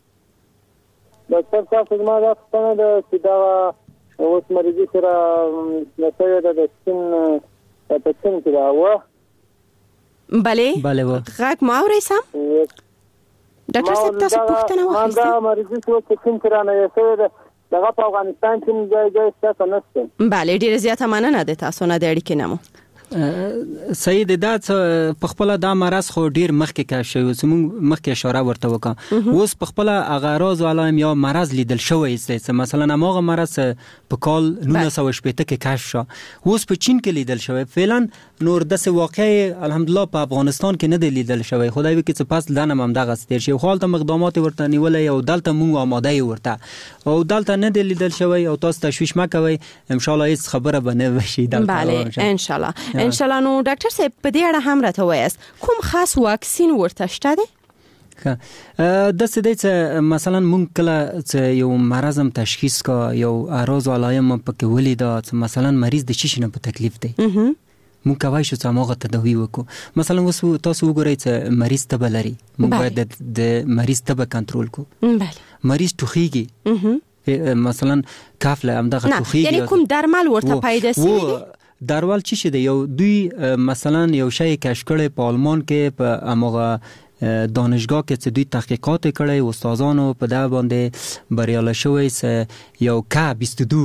ډاکټر صاحب ما دا پوښتنه ده چې دا اوس مریض سره نشي د سپین پاتین کې راو بله غږ ما اورئ ډاکټر صاحب تاسو پوښتنه واخیسته ما مریض څه کوم کرانه یې دغه په افغانستان کې ځای څه نشته بله ډیره زیاته مننه د تاسو نه د اړیکې نمو سید دا په خپل دا مرض خو ډیر مخکې کشف شوی سمون مخکې اشاره ورته وکړه اوس په خپل اغراض علایم یا مرض لیدل شوی است مثلا هغه مرض په کال 1980 کې کشف شو اوس په چین کې لیدل شوی فعلا نور د واقع الحمدلله په افغانستان کې نه دی لیدل شوی خدای وکړي چې پس دنه هم دغه ستیر شي خو ته مقدمات ورته نیولې او دلته موږ آماده یو ورته او دلته نه دی لیدل شوی او تاسو تشویش مکوئ ان شاء الله هیڅ خبره بنه وشي دلته بله ان شاء الله نو ډاکټر صاحب په دې اړه هم راته وایاست کوم خاص واکسین ورته شته دی د سدې مثلا مونږ کله یو مرزم تشخیص کا یو اعراض او علائم پکې ولیدا مثلا مریض د شیشنه په تکلیف دی مونږ کوي چې هغه تداوی وکړو مثلا اوس تاسو وګورئ چې مریض تبه لري مونږ باید د مریض تبه کنټرول کو بله مریض ټوخیږي مثلا کافله همدغه ټوخیږي یعنی کوم درمل ورته پیدا سي درمل چی شده یو دوی مثلا یو شی کشف کړي په آلمان کې په امغه دانشگاه کې چې دوی تحقیقات کړي استادانو په دا باندې بریاله شوی س یو K22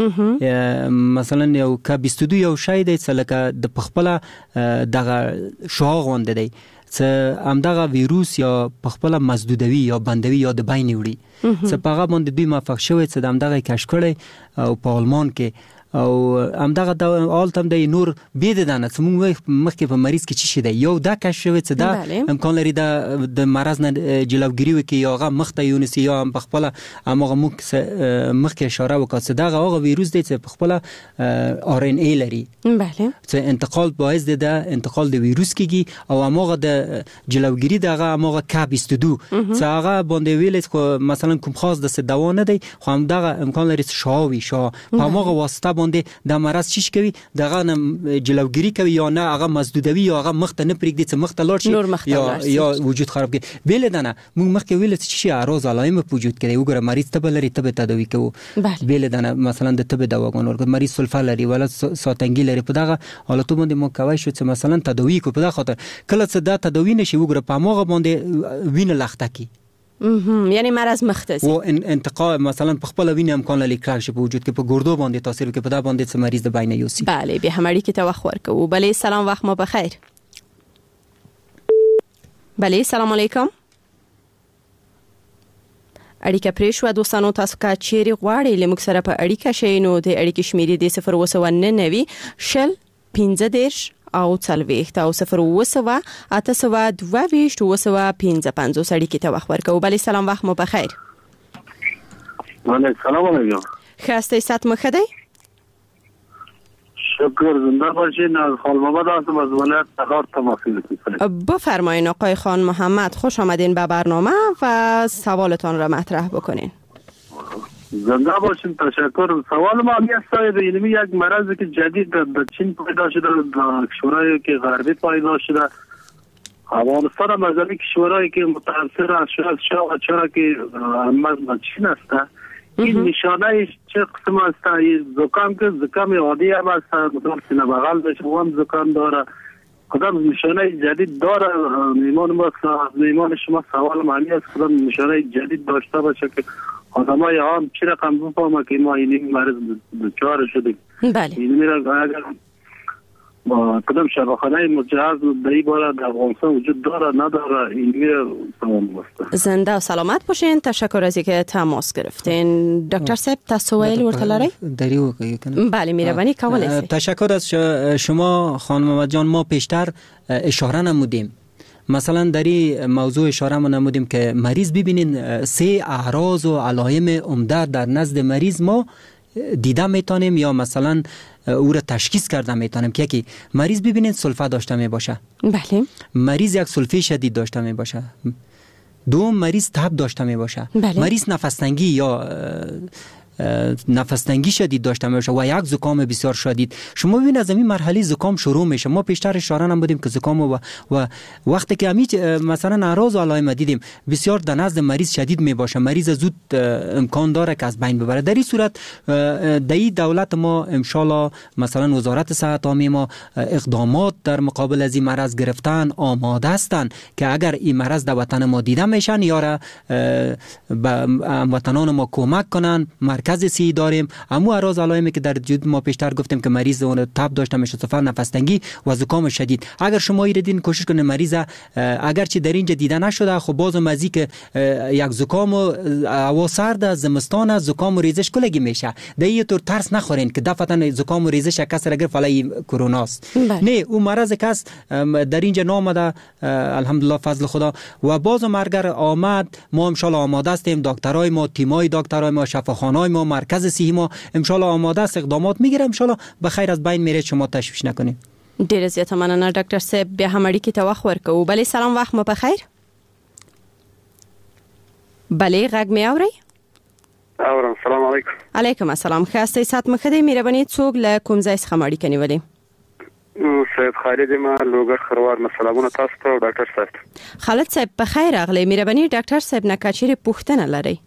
مثلا یو K22 یو شی دی چې لکه د پخپله دغه شعاع غونډه دی چې همدغه ویروس یا پخپله مزدودوي یا بندوي یا د بین وړي چې په هغه باندې دوی موفق شوی چې همدغه کشف کړي او په آلمان کې او همدغه د آلتم د نور بيد دانه چې موږ مخکې په مریض کې چی شي دی یو دا کشف شوی چې دا امکان لري د مرض نه جلوګیری وکي یا هغه مخته یونسی یا په خپل هغه مخکې اشاره وکړه چې دا هغه ویروس دی چې په خپل آر ان ای لري بله چې انتقال باعث دی د انتقال د ویروس کیږي او هغه د جلوګیری دغه هغه K22 چې هغه باندې ویل مثلا کوم خاص د دوا نه دی خو هم دغه امکان لري شاوي په هغه واسطه باندې د مرض شش کوي دغه جلوګیری کوي یا نه هغه مزدودوي یا هغه مخته نه پرېږدي چې مخته لاړ شي یا وجود خراب کوي بیل دنه موږ مخکې ویل چې شي اعراض علائم په وجود کې وګوره مریض تبه لري تبه تداوی کوي بیل دنه مثلا د تبه دواګانو ورکړي مریض سلفا لري ولا ساتنګي لري په دغه حالتو باندې مو کوي شو چې مثلا تداوی کو په دغه خاطر کله چې دا تداوی نشي وګوره په موغه باندې وینه لخته کی یعنی مرض مختص او انتقال مثلا په خپل وینه امکان لري کراک شي په وجود کې په ګردو باندې تاثیر کوي په دا باندې چې مریض د بین یوسي بله به همړي کې توخ ورکو بله سلام وخت مو بخیر بله سلام علیکم اړیکه پریشو دوستانو تاسو کا چیرې غواړئ لمک سره په اړیکه شئ نو د اړیکې شمیرې د 099 شل 15 او څلويخت او 0 اتسوا 22 55 سړی کې توخ ورکو بله سلام وخت مو بخیر وعلیکم السلام علیکم خسته سات مخدی شکر زنده باشین از خان محمد هستم از ولایت تخار تماس می‌کنم بفرمایید آقای خان محمد خوش آمدین به برنامه و سوالتان را مطرح بکنین زنده باشین تشکر سوال ما همی است اینمی یک مرضی که جدید در چین پیدا شده در کشورهای که غربی پیدا شده افغانستان هم از کشورهایی که متاثر از شده چرا که همه چین است این نشانه چه قسم است این زکام که زکام عادی هم است مثلا سینه بغل داشته هم زکام داره کدام نشانه جدید داره میمان شما سوال معنی است کدام نشانه جدید داشته باشه که آدمای عام چی رقم بفهمه که ما این مرض دچار شدیم بله این میره اگر با کدام شفاخانه مجهز در این باره در افغانستان وجود داره نداره این میره زنده و سلامت باشین تشکر از اینکه تماس گرفتین دکتر صاحب تسویل ورتلاره داری وقتی بله میروانی کامل تشکر از شما خانم محمد جان ما پیشتر اشاره نمودیم مثلا در این موضوع اشاره نمودیم که مریض ببینین 3 اعراض و علائم عمده در نزد مریض ما دیده میتونیم یا مثلا او را تشخیص کرده میتونیم که یکی مریض ببینید سلفه داشته می باشه بله مریض یک سلفه شدید داشته می باشه دوم مریض تب داشته می باشه بله. مریض نفس تنگی یا نفس تنگی شدید داشته باشه و یک زکام بسیار شدید شما ببینید از این مرحله زکام شروع میشه ما پیشتر اشاره نمودیم که زکام و وقتی که همی مثلا اعراض و علائم دیدیم بسیار در نزد مریض شدید می باشه مریض زود امکان داره که از بین ببره در این صورت در دولت ما ان شاء الله مثلا وزارت صحت عامه ما اقدامات در مقابل از این مرض گرفتن آماده هستند که اگر این مرض در وطن ما دیده میشن یا به وطنان ما کمک کنن مرکز مرکز صحی داریم. اما اعراض علائمی که در جد ما پیشتر گفتیم که مریض اون تب داشته، شستفر، نفس تنگی و زکام شدید. اگر شما ایردین کوشش کنید مریض اگرچه در اینجا دیده نشده، خب باز مزی که یک زکام و هوا سرد، زمستان، زکام و ریزش کلگی میشه. در این طور ترس نخورین که دفعتا زکام و ریزش کس را گرفت فلای کرونا است. نه، اون مرض کس در اینجا نامده الحمدلله فضل خدا. و باز مرگر آمد، ما ان شاء الله آماده هستیم، دکترای ما، تیمای دکترای ما، شفاخانه‌های ما، مرکز صحی ما ان شاء الله آماده است، اقدامات میگیره، ان شاء الله به خیر از بین میره، شما تشویش نکنید. ډیر زیات مننه ډاکټر صاحب، بیا هم اړیکې ته وخت ورکوو. بله سلام، وخت مو په خیر. بله غږ مې اورئ؟ اورم. سلام علیکم. علیکم السلام. ښه سات مخ دې مهرباني څوک له کوم ځای څخه اړیکه نیولې؟ سید خالد ما لوګر خروار. سلامونه تاسو ته ډاکټر صاحب. خالد صاحب په خیر راغلی. مهرباني ډاکټر صاحب نه کچېرې پوښتنه لرئ؟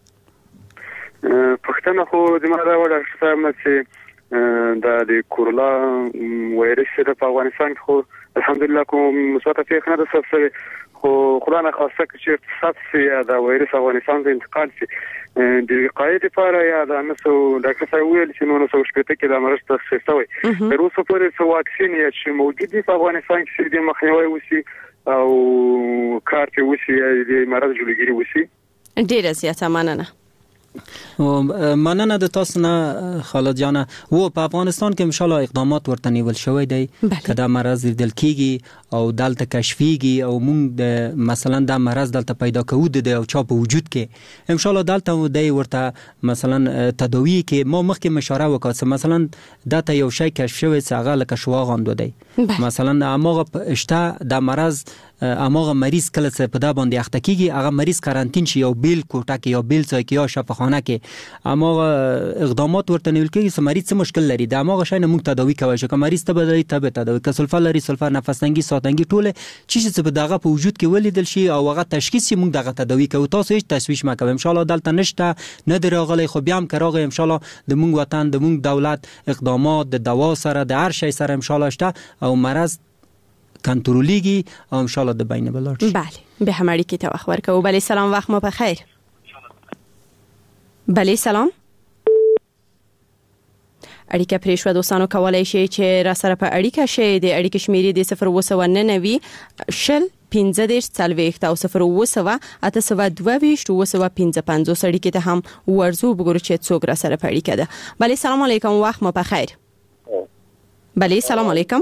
پښتنه خو د ما دا و ډاکټر صاحب نه چې د کورونا وایرس په افغانستان کې خو الحمدلله کوم مثبت پیښه نه ده څه، خو خدای نه خواسته چې اقتصاد سي دا وایرس افغانستان ته انتقال شي د وقایې لپاره یا د نسو ډاکټر صاحب ویل چې نو نسو شپته کې د مرض تشخیص شوی. تر اوسه پورې څو واکسین یې چې موجود دي په افغانستان کې د مخنیوي وسی او کارت وسی د مرض جوړګری وسی. ډیره زیاته مننه. مننه د تاسو نه خالد جان. و په افغانستان کې ان شاء الله اقدامات ورته نیول شوی دی که دا مرض دل کیږي او دلته کشفیږي او موږ مثلا دا مرض دلته پیدا کوو د او چا په وجود کې ان شاء الله دلته دی ورته مثلا تداوی کې ما مخکې مشوره وکړه مثلا دته یو شی کشف شوی چې هغه لکه شواغاند دی مثلا اماغه اشته د مرض اماغه مریض کله څه په دا باندې اخته کیږي هغه مریض کارانتین شي یا بیل کوټه کې یا بیل ځای کې یا شفاخانه کې اماغه اقدامات ورته نیول کیږي چې مریض څه مشکل لري د اماغه شای نه موږ تداوی کوي چې مریض ته بدلی ته تداوی که سلفر لري سلفر نفس تنګي ساتنګي ټوله چې په دغه په وجود کې ولیدل شي او هغه تشخیص موږ دغه تداوی کوو تاسو هیڅ تشویش مکوئ ان شاء الله دلته نشته نه دراغلی خو بیا هم کراغه ان شاء الله د موږ وطن د موږ دولت اقدامات د دوا سره د هر شی سره ان شاء الله شته او مرض کنټرولیږي او ان شاء الله د بین بلار شي. بله به هماری کی تو خبر کو. بله سلام وقت ما بخیر. بله سلام. اړیکه پرې شو دوستانو کولای شي چې را سره په اړیکه شي د اړیکې شمیرې د 099 شل 15 40 او 0 822 255 اړیکې ته هم ورزو وګورئ چې څوک را سره په اړیکه ده. بله سلام علیکم وخت ما بخیر. بله سلام علیکم.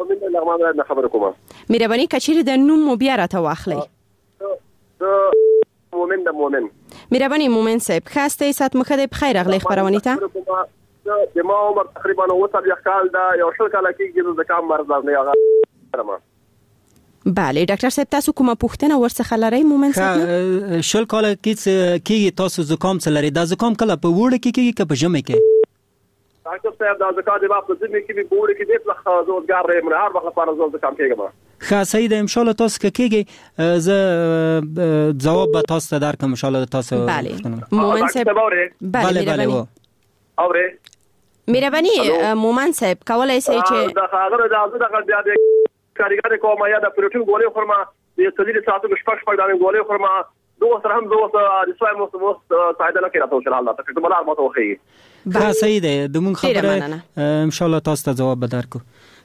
مهرباني کچېرې د نوم مو بیا راته واخلئ. مومن مهرباني مومن صاحب خاسته سات مخه د بخیر اغلی خبرونه ته د ما عمر تقریبا 30 کال دا یو شل کال کې د زکام مرز نه یغه. بله ډاکټر صاحب تاسو کومه پوښتنه ورڅخه لرئ مومن صاحب؟ شل کال کې تاسو زکام څه لري؟ دا زکام کله په وړه کې کېږي که په ژمي کې؟ ډاکټر صاحب دا زکام د په ځمکه کې په وړه کې د پلخ زوزګار رې مرهار وخت لپاره زول زکام کېږي. ښه صحیح ده ان شاء الله تاسو کېږي زه جواب به تاسو ته درکم ان شاء الله تاسو. بله مومن صاحب بله اوره مهرباني مومن صاحب کولای شئ چې دا خبره د بیا د کاریګر کومه یا د پروتین ګولې خورما د تدریس ساعتو شپږ دانې ګولې خورما دوه سره هم دوه د سوای مو سايده نه کېږي ان شاء الله تاسو ته ملار مو خوي. ها صحیح ده د مون خبره ان شاء الله تاسو ته جواب بدرکو.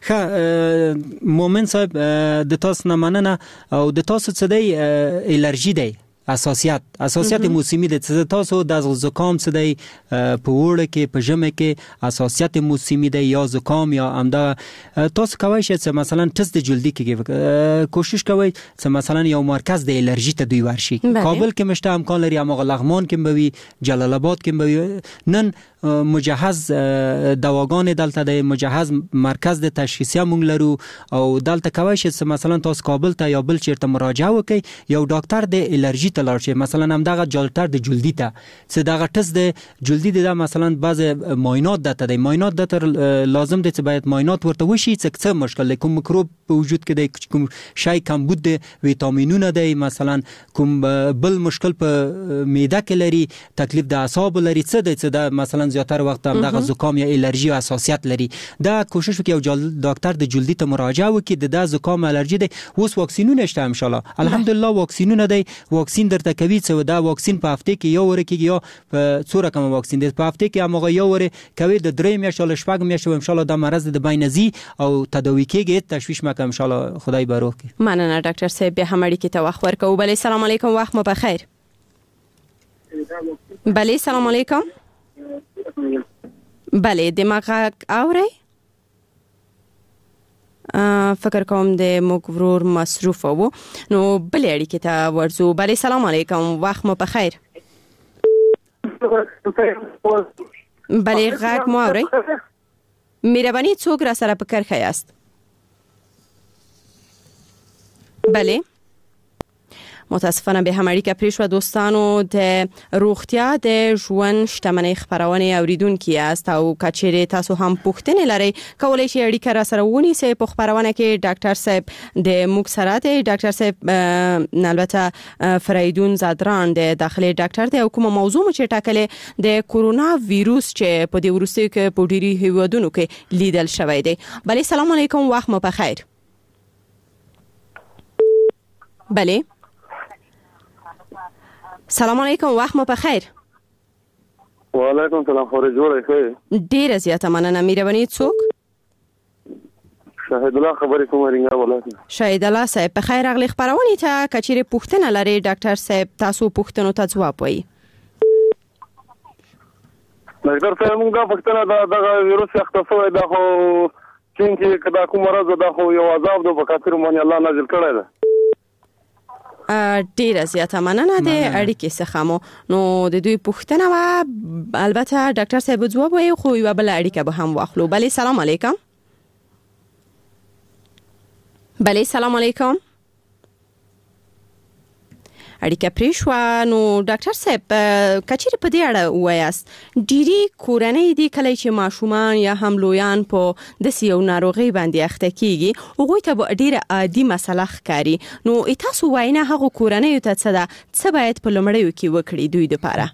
ښه مومن صاحب د تاسو نه مننه او د تاسو څه دی الرژي دی اساسیت موسمی د تاسو د زکام څه دی په وړه کې په ژمي کې اساسیت موسمی دی یا زکام یا امدا تاسو کوی شئ چې مثلا ټست جلدی کې کوشش کوئ چې مثلا یو مرکز د الرژي ته دوی ورشي. کابل کې مشته امکان لري اما لغمان کې بوي جلال آباد کې بوي نن مجهز دواګان دلته د مجهز مرکز د تشخیصي مونږ لرو او دلته کوي چې مثلا تاسو کابل ته یا بل چیرته مراجعه وکړئ یو ډاکټر د الرژي ته لاړ شي مثلا هم دغه ډاکټر د جلدی ته چې دغه ټست د جلدی د مثلا بعض معاینات دته د معاینات دته لازم دي چې باید معاینات ورته وشي چې څه مشکل کوم میکروب په وجود کې د کوم شای کمبود د ویټامینونو دی مثلا کوم بل مشکل په معده کې لري تکلیف د اعصاب لري څه دی چې د مثلا زیاتره وخت هم دغه زکام یا الرژي او حساسیت لري دا کوشش وکړي یو ډاکټر د جلدی ته مراجعه وکړي د زکام الرژي دی اوس واکسینونه شته ان شاء الله الحمدلله واکسینونه دی واکسین واکسین درته کوي چې دا واکسین په هفته کې یو ورکیږي یا په څو رقم واکسین دی په هفته کې هغه یو ور کوي د 3 میاشتو له شپږ میاشتو ان شاء الله د مرز د بینزي او تداوی کېږي تشویش مکه ان شاء الله خدای بروخ کی مننه ډاکټر صاحب به همړی کې ته وخت ورکو بله سلام علیکم وخت مو بخیر بله سلام علیکم بله دماغ اوري فکر کوم د مګورور مصروف وو نو بل اړیکه ته ورزو بله سلام علیکم وخت مو بخیر بله غږ مو اوري مهرباني څوک را سره په کرخه یاست بله متاسفانه به همړی کې پریښو دوستانو د روغتیا د ژوند شتمنۍ خبرونه اوریدونکو است او کچېره تاسو هم پوښتنه لرئ کولای شئ اړیکه را سره ونیسئ په خبرونه کې ډاکټر صاحب د موږ سره دی ډاکټر صاحب البته فریدون زادران د داخلي ډاکټر دی او کوم موضوع چې ټاکلې د کورونا وایروس چې په دې وروستیو کې په ډیری هیوادونو کې لیدل شوی دی بله سلام علیکم وخت مو بخیر بله سلام علیکم وخت مو بخیر وعلیکم سلام خوري جوړه ښه ډیر زیاته مننه مهرباني څوک شاهد الله خبرې کوم رنګه ولایت شاهد الله صاحب بخیر اغلی خبرونه ته کچېره پوښتنه لري ډاکټر صاحب تاسو پوښتنو ته جواب وایي ډاکټر صاحب موږ دا پوښتنه دا ویروس اختفاء دا خو چې کدا کوم مرض دا خو یو عذاب د بکاتر مونږ الله نازل کړی دی ډیره زیاته مننه د اړیکې څخه مو نو د دوی پوښتنه وا البته ډاکټر صاحب جواب وایي خو یو بل اړیکه به هم واخلو بله سلام علیکم بله سلام علیکم اړیکه پریښو نو ډاکټر صاحب کچېره په دې اړه وایاست ډيري کورنۍ دي کله چې ماشومان یا هم لویان په د سیو ناروغي باندې اخته کیږي هغه ته ډیره عادي مسله ښکاري نو تاسو وایي نه هغه کورنۍ ته څه باید په لمړیو کې وکړي دوی لپاره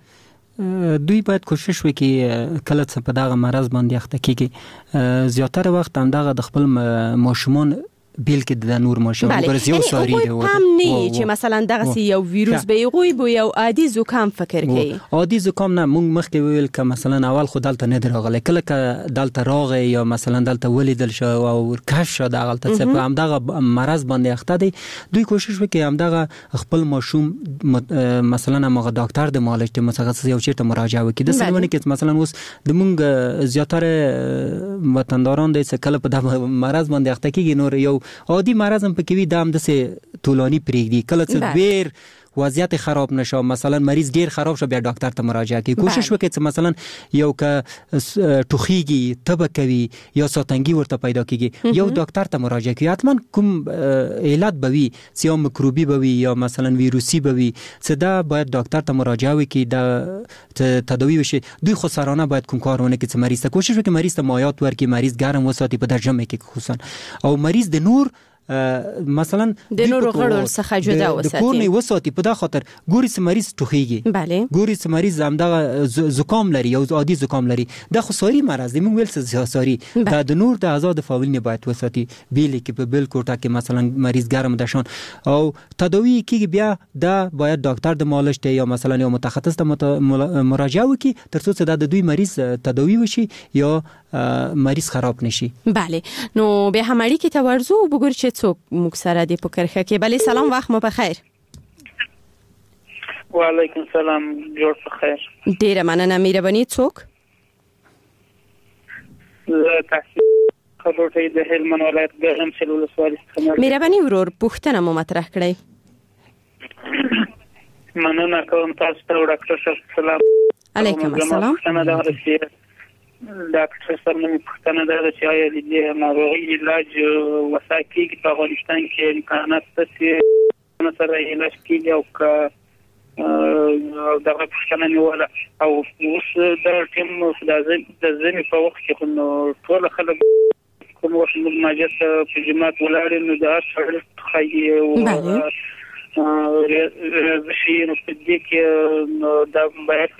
دوی باید کوشش وکړي کله چې په دغه مرز باندې اخته کیږي زیاتره وخت هم دغه د خپل ماشومان بیل کې د نور ماشوم ورس یو ساری دی هم نه چې مثلا دغه یو ویروس به یو عادي زکام فکر کوي عادي زکام نه مونږ مخکې ویل ک مثلا اول خو دلته نه دراغله کله ک دلته راغی یا مثلا دلته ولیدل شو او کشف شو دغه ته څه هم دغه مرز باندې اخته دی دوی کوشش وکړي هم دغه خپل ماشوم مثلا هغه ډاکټر د معالجه متخصص یو چیرته مراجعه وکړي د سلمونه کې مثلا اوس د مونږ زیاتره وطنداران د کله په دغه مرز باندې اخته کیږي نور یو عادي مرض هم پکې وي د هم د طولانی پرېږدي کله چې ډېر وضعیت خراب نشه مثلا مریض ډیر خراب شو بیا ډاکټر ته مراجعه کوي کوشش وکړي چې مثلا یو ک ټوخیږي تبه کوي یا ساتنګي ورته پیدا کیږي یو ډاکټر ته مراجعه کوي حتما کوم علت بوي سیو میکروبي بوي یا مثلا ویروسي بوي چې دا باید ډاکټر ته مراجعه وکړي دا تداوی وشي دوی خو سرانه باید کوم کارونه کوي چې مریض ته کوشش وکړي مریض ته مایات ورکړي مریض ګرم وساتي په درجه کې خصوصا او مریض د نور مثلا د نور غړو څخه جدا وساتي د کورنۍ وساتي په دا خاطر ګوري چې مریض ټوخیږي bale ګوري چې مریض همدغه زکام لري او عادي زکام لري دا خو ساري مرض دی موږ ویل چې ساري دا د نور د آزاد فاولین باید وساتي بیل کې په بل کوټه کې مثلا مریض ګرم دشان او تداوی کې بیا دا باید ډاکټر د معالجه یا مثلا یو متخصص ته مراجعه وکړي ترڅو چې دا د دوی مریض تداوی وشي یا مریض خراب نشي bale نو به همړی کې تورزو وګور چې څوک موږ سره دی په کرخه کې بله سلام وخت مو بخیر وعلیکم سلام جوړ بخیر ډیره مننه مهرباني څوک زه تحصیل خروټي د هلمند ولایت ګرم سیل ولسوالۍ څخه مهرباني ورور پوښتنه مو مطرح کړئ مننه کوم تاسو ته ډاکټر صاحب سلام علیکم السلام ډاکټر صاحب نن پوښتنه ده چې آیا د ناروغي علاج وسایل په افغانستان کې امکانات شته چې سره علاج کیږي او دغه پوښتنه نیول او اوس د ټیم د ځینې په وخت کې نو ټول خلک کوم وخت ماجت په جماعت ولاړ نو دا څه خایي او شي نو په دې کې دا باید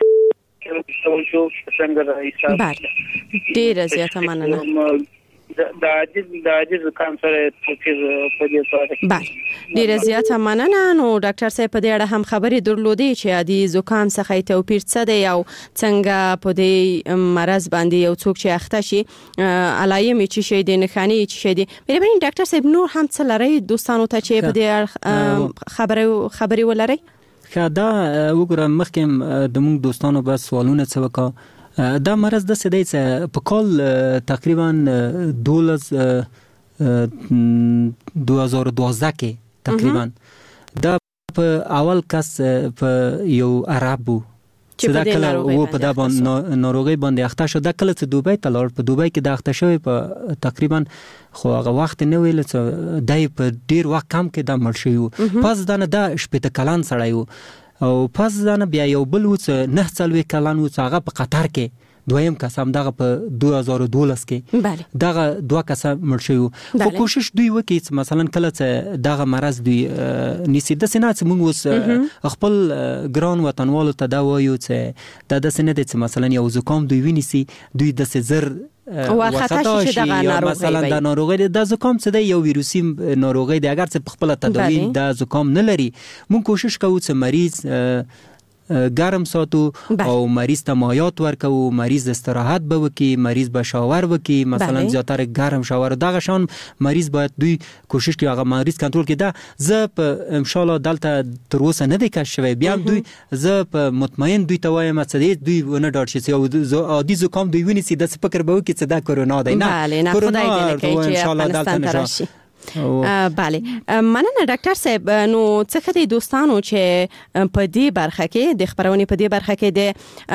ډیره زیاته مننه د عاجز کانسر په دې سره ډیر زیات مننه. نو ډاکټر صاحب په دې اړه هم خبرې درلودې چې عادي زکام څخه توپیر څه دی او څنګه په دې مرض باندې یو څوک چې اخته شي علایم چې شي د نښانې چې شي دي. مهرباني ډاکټر صاحب نور هم څه لري دوستانو ته چې په دې خبرې ولري؟ دا وګوره مخکې د موږ دوستانو بس سوالونه څه وکړه. دا مرض د سدې څه په کال تقریبا 2012 کې تقریبا دا په اول کس په یو عربو چې دا کله و په دا ناروغي باندې اخته شو. دا کله چې دوبۍ ته لاړ، په دوبۍ کې دا اخته شوی په تقریبا خو هغه وخت نه ویل چې دای په ډیر وخت کم کې دا مړ شوی. پس دا نه دا شپته کلان سړی و او پس دا نه بیا یو بل و چې 9 کلان و چې هغه په قطر کې دویم کسام دغه په 2012 کې دغه دوه کسه مړ شوی. خو کوشش دوی وکړي چې مثلا کله چې دغه مرض دوی نسی د سینات موږ اوس خپل ګران وطنوالو ته دا وایو چې د سینات چې مثلا یو زکام دوی ونیسي دوی د سزر وخته شي دغه ناروغي مثلا د ناروغي د زکام څه دی یو ویروسي ناروغي دی. اگر څه په خپل تداوی د زکام نه لري موږ کوشش کوو چې مریض ګرم ساتو او مریض ته مایات ورکو، مریض استراحت به وکي، مریض به شاور وکي، مثلا زیاتره ګرم شاور دغه شان مریض باید دوی کوشش کوي هغه مریض کنټرول کړي. دا زه په ان شاء الله دلته تر اوسه نه دی کشف شوی. بیا دوی زه په مطمئن دوی ته وایم چې دوی ونه ډاډ شي او عادي زکام دوی ونیسي د فکر به وکي چې دا کرونا دی. نه خدای دې کوي چې افغانستان ته راشي. بله مننه ډاکټر صاحب. نو څه خدي دوستانو چې په دې برخه کې د خبرونه په دې برخه کې د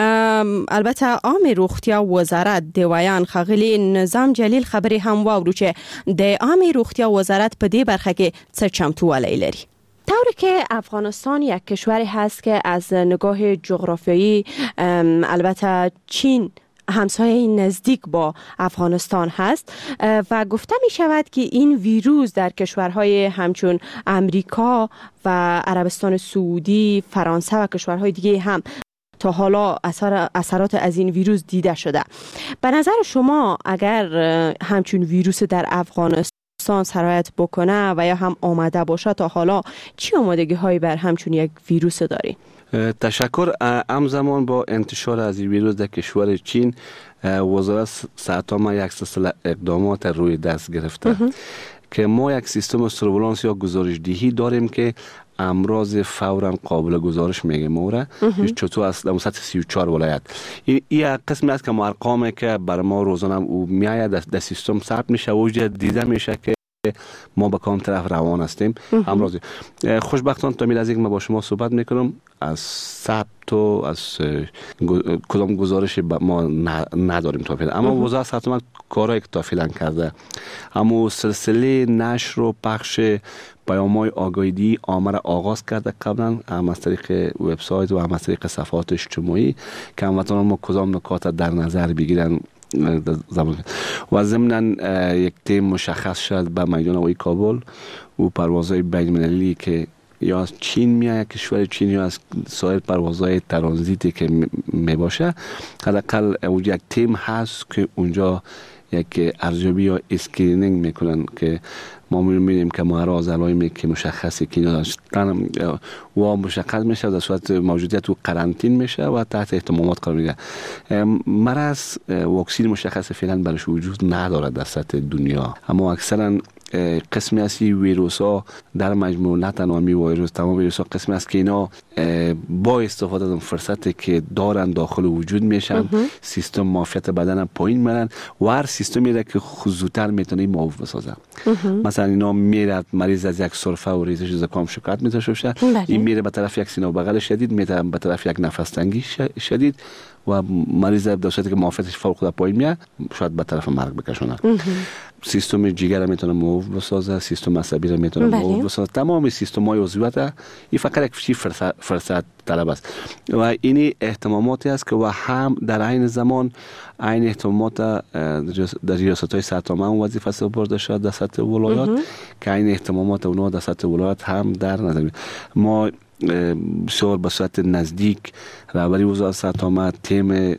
البته عامه روغتیا وزارت د ویان خغلی نظام جلیل خبري هم واورو چې د عامه روغتیا وزارت په دې برخه کې څه چمتووالی لري. طوری که افغانستان یک کشوری هست که از نگاه جغرافیایی البته چین همسایه نزدیک با افغانستان هست و گفته می شود که این ویروس در کشورهای همچون امریکا و عربستان سعودی، فرانسه و کشورهای دیگه هم تا حالا اثرات از این ویروس دیده شده. به نظر شما اگر همچون ویروس در افغانستان سرایت بکنه و یا هم آمده باشه تا حالا چی آمادگی هایی بر همچون یک ویروس داری؟ تشکر. همزمان با انتشار از این ویروس در کشور چین وزارت صحت عامه یک سلسله اقدامات روی دست گرفته که ما یک سیستم سروولانس یا گزارش دهی داریم که امراض فورا قابل گزارش میگه موره چطور است در سطح 34 ولایت. این قسمی است که ما ارقامی که بر ما روزانه او میآید در سیستم ثبت میشه و دیده میشه که ما به کام طرف روان هستیم. امروز خوشبختانه تا میل از یک ما با شما صحبت میکنم از ثبت و از کدام گزارش ما نداریم تا فعلا. اما وزارت صحت عامه کارایی که تا فعلا کرده اما سلسله نشر و پخش پیام‌های آگاهی عامه را آغاز کرده قبلا هم از طریق وبسایت و هم از طریق صفحات اجتماعی که هموطنان ما کدام نکات در نظر بگیرن و ضمناً یک تیم مشخص شد به میدان هوایی کابل و پروازهای بین‌المللی که یا از چین میاد کشور چین یا از سایر پروازهای ترانزیتی که می باشه حداقل اونجا یک تیم هست که اونجا یک ارزیابی یا اسکرینینگ میکنن که ما میبینیم که معرض علائمی که مشخصی که داشتن و مشخص میشه در صورت موجودیت و قرنطین میشه و تحت اهتمامات قرار میگیره. مرض واکسن مشخص فعلا برش وجود نداره در سطح دنیا، اما اکثرا قسمی از این ویروس ها در مجموع نه تنها می ویروس تمام ویروس ها قسمی است که اینا با استفاده از فرصتی که دارن داخل وجود میشن سیستم معافیت بدن پایین میرن و هر سیستمی را که زودتر میتونه معاف بسازه. مثلا اینا میره مریض از یک سرفه و ریزش زکام شکایت میشه، این میره به طرف یک سینه و بغل شدید، میره به طرف یک نفس تنگی شدید و مریض در صورتی که معافیتش فوق العاده پایین میاد شاید به طرف مرگ بکشونه. سیستم جگر را میتونه معاف بسازه، سیستم عصبی را میتونه معاف بسازه، تمام سیستم‌های عضویت این فقط یک فرصت طلب است و این اهتماماتی است که و هم در عین زمان عین اهتمامات در ریاست‌های صحت عامه وظیفه سپرده شده در سطح ولایات که عین اهتمامات اونها در سطح ولایات هم در نظر ما بسیار به صورت نزدیک رهبری وزارت صحت عامه، تیم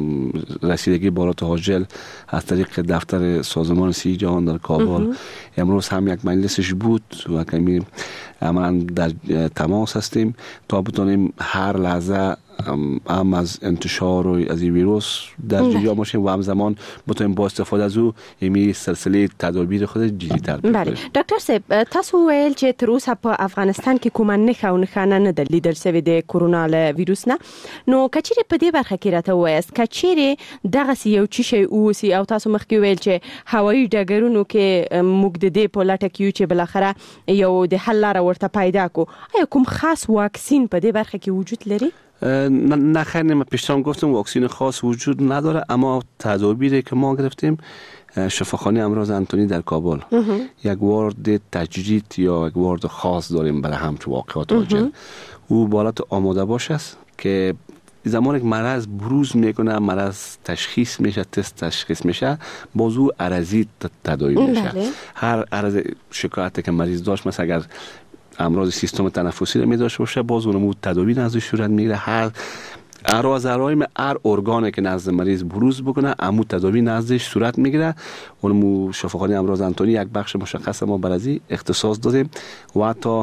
رسیدگی بالات عاجل از طریق دفتر سازمان صحت جهان در کابل امروز هم یک مجلسش بود و کمی عملا در تماس هستیم تا بتونیم هر لحظه هم از انتشار و از این ویروس در جریان باشیم و همزمان بتونیم با استفاده از او یمی سلسله تدابیر خود جدی‌تر بکنیم. بله ډاکټر صاحب تاسو ویل چې تر اوسه په افغانستان کې کومه نښه نه ده لیدل شوې د کورونا ویروس نه، نو کچېرې په دې برخه کې راته ووایاست کچېرې دغسې یو څه شی اوسي او تاسو مخکې ویل چې هوایي ډګرونو کې موږ د دې په لټه کې یو چې بالاخره یو د حل لاره ورته پیدا کو، آیا کوم خاص واکسین په دې برخه کې وجود لري؟ نه خیر، من پیشترم گفتم واکسین خاص وجود نداره، اما تدابیری که ما گرفتیم شفاخانه امراض انتونی در کابل یک وارد تجدید یا یک وارد خاص داریم برای همچون واقعات عاجل. او بالات آماده باش است که زمانی که مرض بروز میکنه، مرض تشخیص میشه، تست تشخیص میشه، باز او عرضی تداعی میشه. هر عرض شکایتی که مریض داشت، مثلا اگر امراض سیستم تنفسی رو می داشته باشه، باز اونمو تداوی نزدش صورت میگیره. هر ارایم هر ارگانی که نزد مریض بروز بکنه امو تداوی نزدش صورت میگیره. اونمو شفاخانه امراض انتونی یک بخش مشخص ما برای اختصاص دادیم و حتی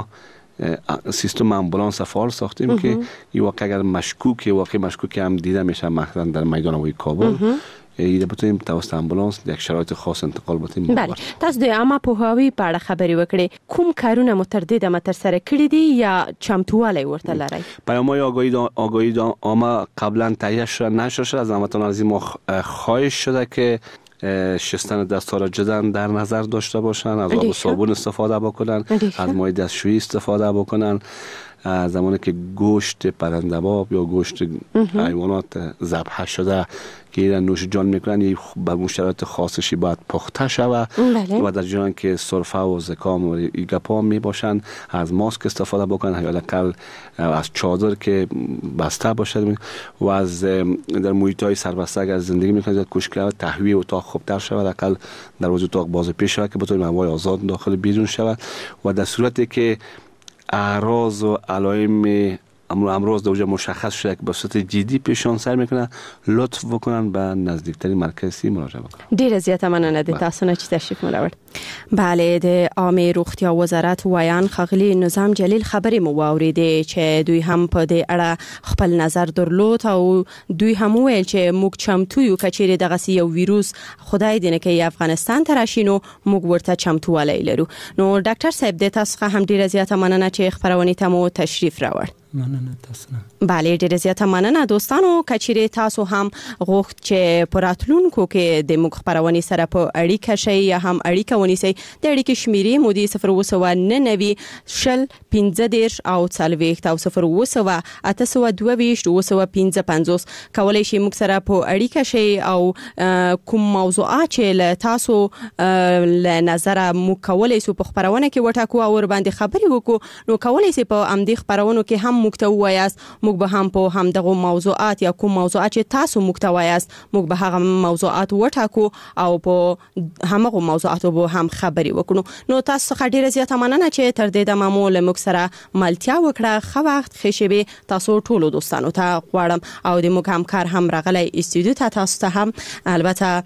سیستم آمبولانس فعال ساختیم که این واقع اگر واقع مشکوک هم دیده میشه مثلا در میدان هوایی کابل ایده بتونیم توسط امبولانس یک شرایط خاص انتقال بتیم. بله، تاسو د عامه پوهاوی په اړه خبرې وکړې، کوم کارونه متردده مترسره کړی دي یا چمتوالی ورته لري؟ پیام‌های آگاهی عامه قبلا تهیه شده نشده، از همتون از این خواهش شده که شستن دست‌ها را جدا در نظر داشته باشن، از آب و صابون استفاده بکنن، از مایع دستشویی استفاده بکنن. زمانی که گوشت پرنده‌باب یا گوشت حیوانات ذبح شده که ایران نوش جان میکنن، به شرایط خاصشی باید پخته شود و در جریان که سرفه و زکام و گپا می باشن از ماسک استفاده بکنن یا حداقل از چادر که بسته باشد و از در محیط‌های سربسته اگر زندگی میکنید کوشش کنید تهویه اتاق خوبتر شود، حداقل دروازه اتاق باز پیش شود که بتونیم هوای آزاد داخل بیرون شود و در صورتی که اعراض و علائم امراض در اونجا مشخص شده که به صورت جدی پیشان سر میکنه، لطف بکنن به نزدیکترین مرکزی مراجعه بکنن. ډیره زیاته مننه د تاسو نه چې تشریف مو راوړ. بله، د عامه روغتیا وزارت وایان ښاغلي نظام جلیل خبرې مو واورېدې چې دوی هم په دې اړه خپل نظر درلود او دوی هم ویل چې موږ چمتو یو کچېرې دغسې یو ویروس خدای دې نه کوي افغانستان ته راشي نو موږ ورته چمتوالی لرو. نو ډاکټر صاحب د تاسو څخه هم ډیره زیاته مننه چې خبرونه ته مو تشریف راوړ. مننه تاسو. بله، ډیره زیاته مننه دوستانو. کچېرې تاسو هم غوښت چې په راتلونکو کې د موږ خبرونه سره په اړیکه شئ یا هم اړیکه ونیسئ، د اړیکې شمیرې مو د 029 شل 15 او 40 او 0 822 کولای شئ موږ سره په اړیکه شئ او کوم موضوعات چې له تاسو له نظر مو کولای سو په خبرونه کې وټاکو او ور باندې خبرې وکړو، نو کولای شئ په امدې خبرونو کې هم موږ ته وایاست، موږ به هم په همدغه موضوعات یا کوم موضوعات چې تاسو موږ ته وایاست موږ به هغه موضوعات وټاکو او په همغه موضوعاتو به هم خبرې وکړو. نو تاسو څخه ډیره زیاته مننه چې تر دې دمه مو له موږ سره ملتیا وکړه. ښه وخت ښه شېبې تاسو ټولو دوستانو ته غواړم او د موږ همکار هم راغلی استودیو ته، تاسو ته هم البته